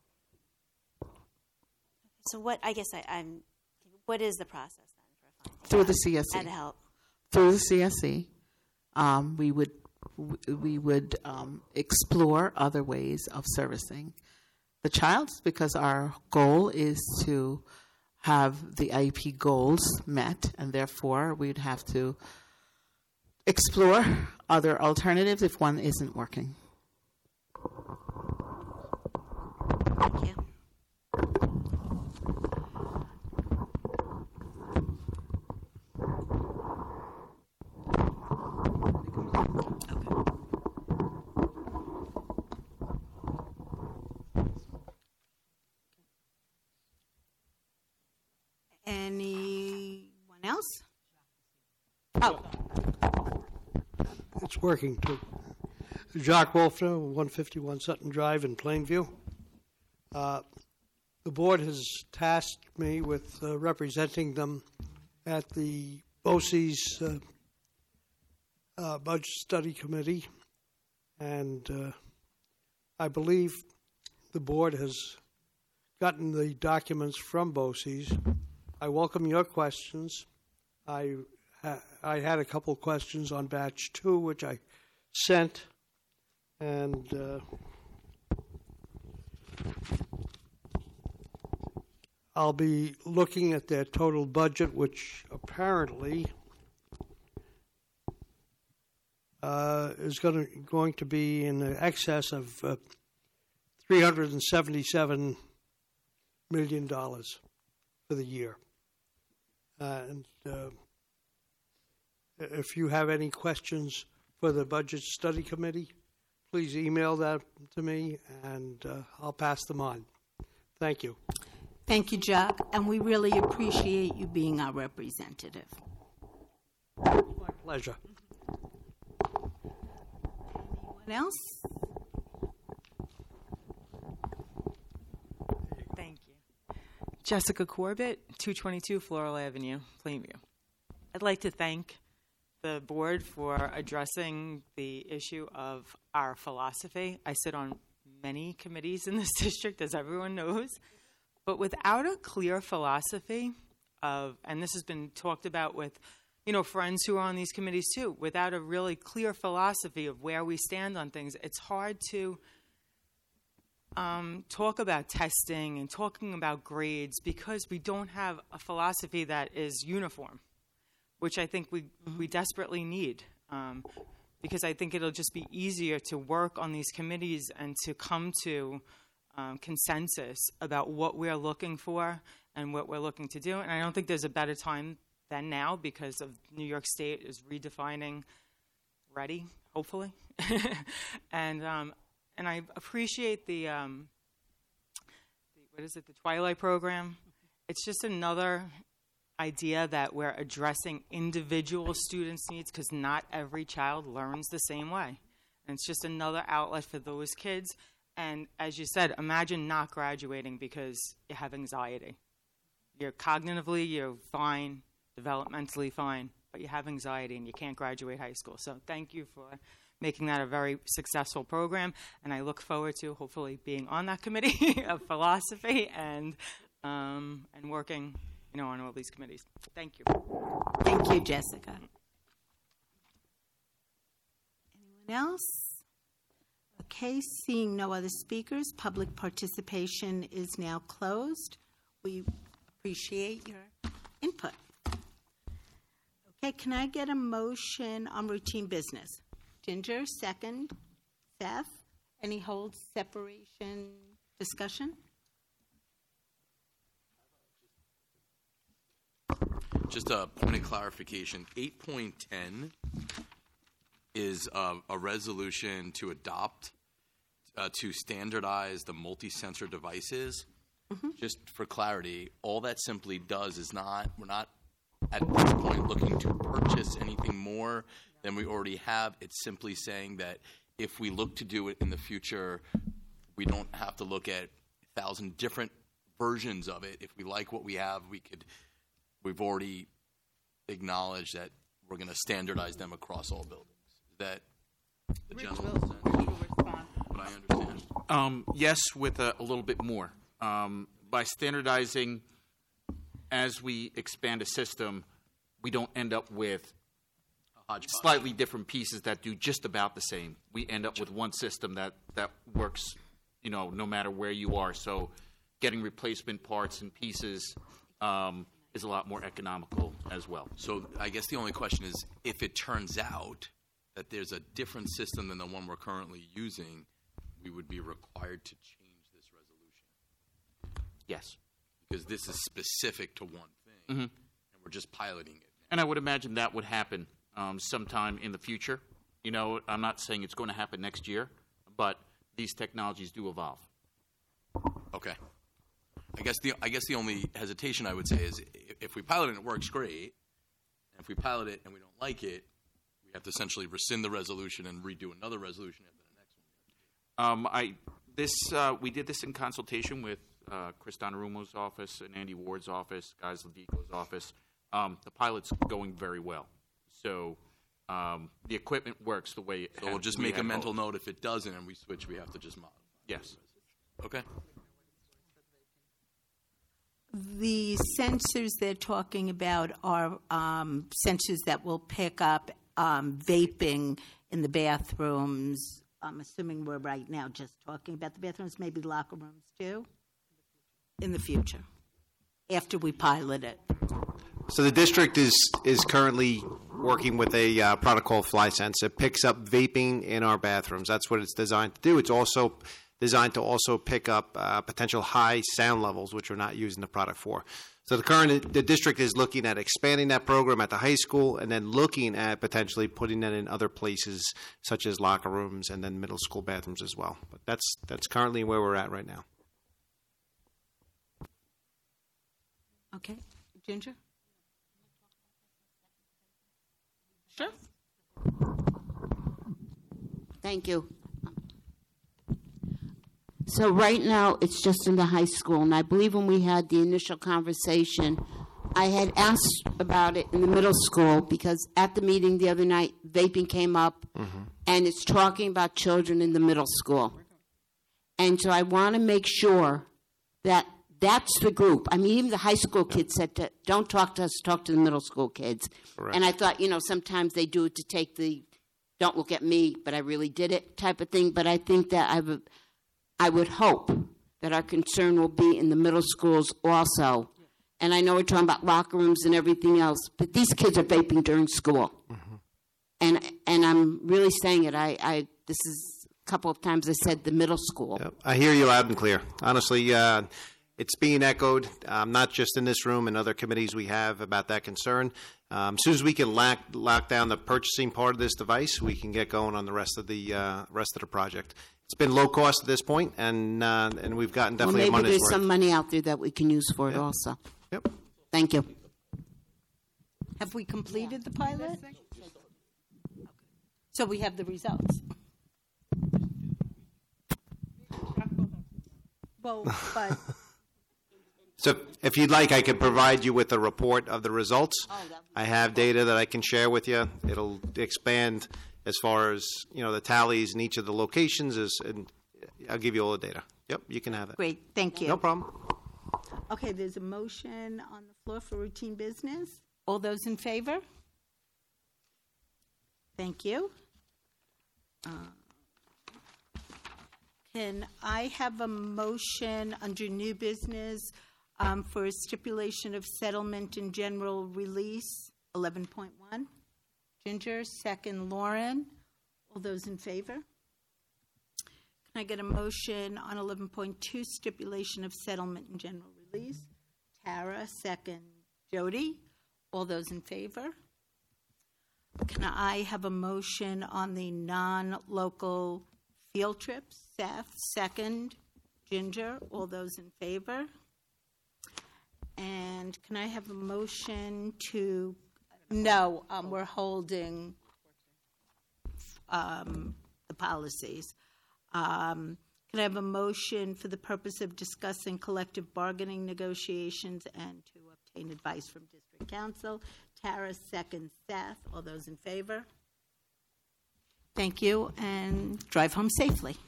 [SPEAKER 22] So what, I guess I, I'm, what is the process then for finding
[SPEAKER 14] Through
[SPEAKER 22] out
[SPEAKER 14] the C S C.
[SPEAKER 22] and help?
[SPEAKER 14] Through the C S C, um, we would we would um, explore other ways of servicing the child, because our goal is to have the I E P goals met, and therefore we'd have to explore other alternatives if one isn't working.
[SPEAKER 22] Thank you.
[SPEAKER 1] Anyone else? Oh.
[SPEAKER 4] It's working too. Jacques Wolfner, one fifty-one Sutton Drive in Plainview. Uh, the board has tasked me with uh, representing them at the BOCES uh, uh, Budget Study Committee, and uh, I believe the board has gotten the documents from BOCES. I welcome your questions. I I had a couple questions on batch two, which I sent, and uh, I'll be looking at their total budget, which apparently uh, is going to going to be in excess of uh, three hundred seventy-seven million dollars for the year, uh, and. Uh, If you have any questions for the Budget Study Committee, please email that to me, and uh, I'll pass them on. Thank you.
[SPEAKER 1] Thank you, Jack, and we really appreciate you being our representative.
[SPEAKER 4] My pleasure.
[SPEAKER 1] Anyone else?
[SPEAKER 5] Thank you. Jessica Corbett, two twenty-two Floral Avenue, Plainview. I'd like to thank the board for addressing the issue of our philosophy. I sit on many committees in this district, as everyone knows, but without a clear philosophy of, and this has been talked about with, you know, friends who are on these committees too, without a really clear philosophy of where we stand on things, it's hard to um, talk about testing and talking about grades because we don't have a philosophy that is uniform, which I think we we desperately need, um, because I think it'll just be easier to work on these committees and to come to um, consensus about what we're looking for and what we're looking to do. And I don't think there's a better time than now because of New York State is redefining ready, hopefully. and um, and I appreciate the, um, the, what is it, the Twilight program. It's just another idea that we're addressing individual students' needs because not every child learns the same way. And it's just another outlet for those kids. And as you said, imagine not graduating because you have anxiety. You're cognitively, you're fine, developmentally fine, but you have anxiety and you can't graduate high school. So thank you for making that a very successful program. And I look forward to hopefully being on that committee of philosophy and um, and working You know, on all these committees. Thank you.
[SPEAKER 1] Thank you, Jessica. Anyone else? Okay, seeing no other speakers, public participation is now closed. We appreciate your input. Okay, can I get a motion on routine business? Ginger, second. Seth, any hold separation discussion?
[SPEAKER 2] Just a point of clarification, eight point ten is uh, a resolution to adopt, uh, to standardize the multi-sensor devices. Mm-hmm. Just for clarity, all that simply does is not, we're not at this point looking to purchase anything more than we already have. It's simply saying that if we look to do it in the future, we don't have to look at a thousand different versions of it. If we like what we have, we could, we've already acknowledged that we're going to standardize them across all buildings. Is that the general sense? What I understand.
[SPEAKER 6] Um, yes, with a, a little bit more. Um, by standardizing, as we expand a system, we don't end up with slightly different pieces that do just about the same. We end up with one system that, that works, you know, no matter where you are. So getting replacement parts and pieces um, is a lot more economical as well.
[SPEAKER 2] So I guess the only question is, if it turns out that there's a different system than the one we're currently using, we would be required to change this resolution.
[SPEAKER 6] Yes.
[SPEAKER 2] Because this is specific to one thing,
[SPEAKER 6] Mm-hmm.
[SPEAKER 2] and we're just piloting it.
[SPEAKER 6] And I would imagine that would happen um, sometime in the future. You know, I'm not saying it's going to happen next year, but these technologies do evolve.
[SPEAKER 2] Okay. I guess the I guess the only hesitation I would say is if we pilot it and it works great, and if we pilot it and we don't like it, we have to essentially rescind the resolution and redo another resolution after the next one.
[SPEAKER 6] Um, I this uh, we did this in consultation with uh, Chris Donnarumo's office and Andy Ward's office, Guys Ladico's office. Um, the pilot's going very well, so um, the equipment works the way it.
[SPEAKER 2] So we'll just make a mental note. If it doesn't and we switch, we have to just modify.
[SPEAKER 6] Yes.
[SPEAKER 2] Okay.
[SPEAKER 1] The sensors they're talking about are um, sensors that will pick up um, vaping in the bathrooms. I'm assuming we're right now just talking about the bathrooms, maybe locker rooms too, in the future, after we pilot it.
[SPEAKER 8] So the district is is currently working with a uh, product called FlySense. It picks up vaping in our bathrooms. That's what it's designed to do. It's also designed to also pick up uh, potential high sound levels, which we're not using the product for. So the current the district is looking at expanding that program at the high school, and then looking at potentially putting it in other places, such as locker rooms and then middle school bathrooms as well. But that's that's currently where we're at right now.
[SPEAKER 1] Okay, Ginger. Sure.
[SPEAKER 18] Thank you. So right now, it's just in the high school, and I believe when we had the initial conversation, I had asked about it in the middle school, because at the meeting the other night, vaping came up, mm-hmm. and it's talking about children in the middle school. And so I want to make sure that that's the group. I mean, even the high school kids said, to, don't talk to us, talk to the middle school kids. Correct. And I thought, you know, sometimes they do it to take the, don't look at me, but I really did it type of thing. But I think that I would, I would hope that our concern will be in the middle schools also. And I know we're talking about locker rooms and everything else, but these kids are vaping during school. Mm-hmm. And and I'm really saying it. I, I this is a couple of times I said the middle school.
[SPEAKER 8] Yep. I hear you loud and clear. Honestly, uh, it's being echoed, um, not just in this room and other committees we have about that concern. Um, as soon as we can lock, lock down the purchasing part of this device, we can get going on the rest of the uh, rest of the project. It's been low cost at this point, and uh, and we've gotten definitely
[SPEAKER 18] well, maybe
[SPEAKER 8] a money's
[SPEAKER 18] there's
[SPEAKER 8] worth.
[SPEAKER 18] some money out there that we can use for it
[SPEAKER 8] Yep.
[SPEAKER 18] also.
[SPEAKER 8] Yep.
[SPEAKER 18] Thank you.
[SPEAKER 1] Have we completed the pilot? So we have the results. Well, but
[SPEAKER 8] So if you'd like, I could provide you with a report of the results. I have data that I can share with you. It'll expand as far as, you know, the tallies in each of the locations is, and I'll give you all the data. Yep, you can have it.
[SPEAKER 1] great, thank you.
[SPEAKER 8] No problem.
[SPEAKER 1] Okay, there's a motion on the floor for routine business. All those in favor? Thank you. Uh, Can I have a motion under new business um, for a stipulation of settlement and general release, eleven point one? Ginger, second Lauren. All those in favor? Can I get a motion on eleven point two, stipulation of settlement and general release? Tara, second Jody. All those in favor? Can I have a motion on the non-local field trips? Seth, second. Ginger, all those in favor? And can I have a motion to, no, um, we're holding um, the policies. Um, can I have a motion for the purpose of discussing collective bargaining negotiations and to obtain advice from district council? Tara, second. Seth, all those in favor? Thank you, and drive home safely.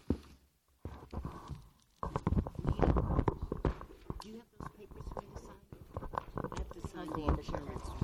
[SPEAKER 18] Do you have those papers for me to sign? I have to sign the insurance.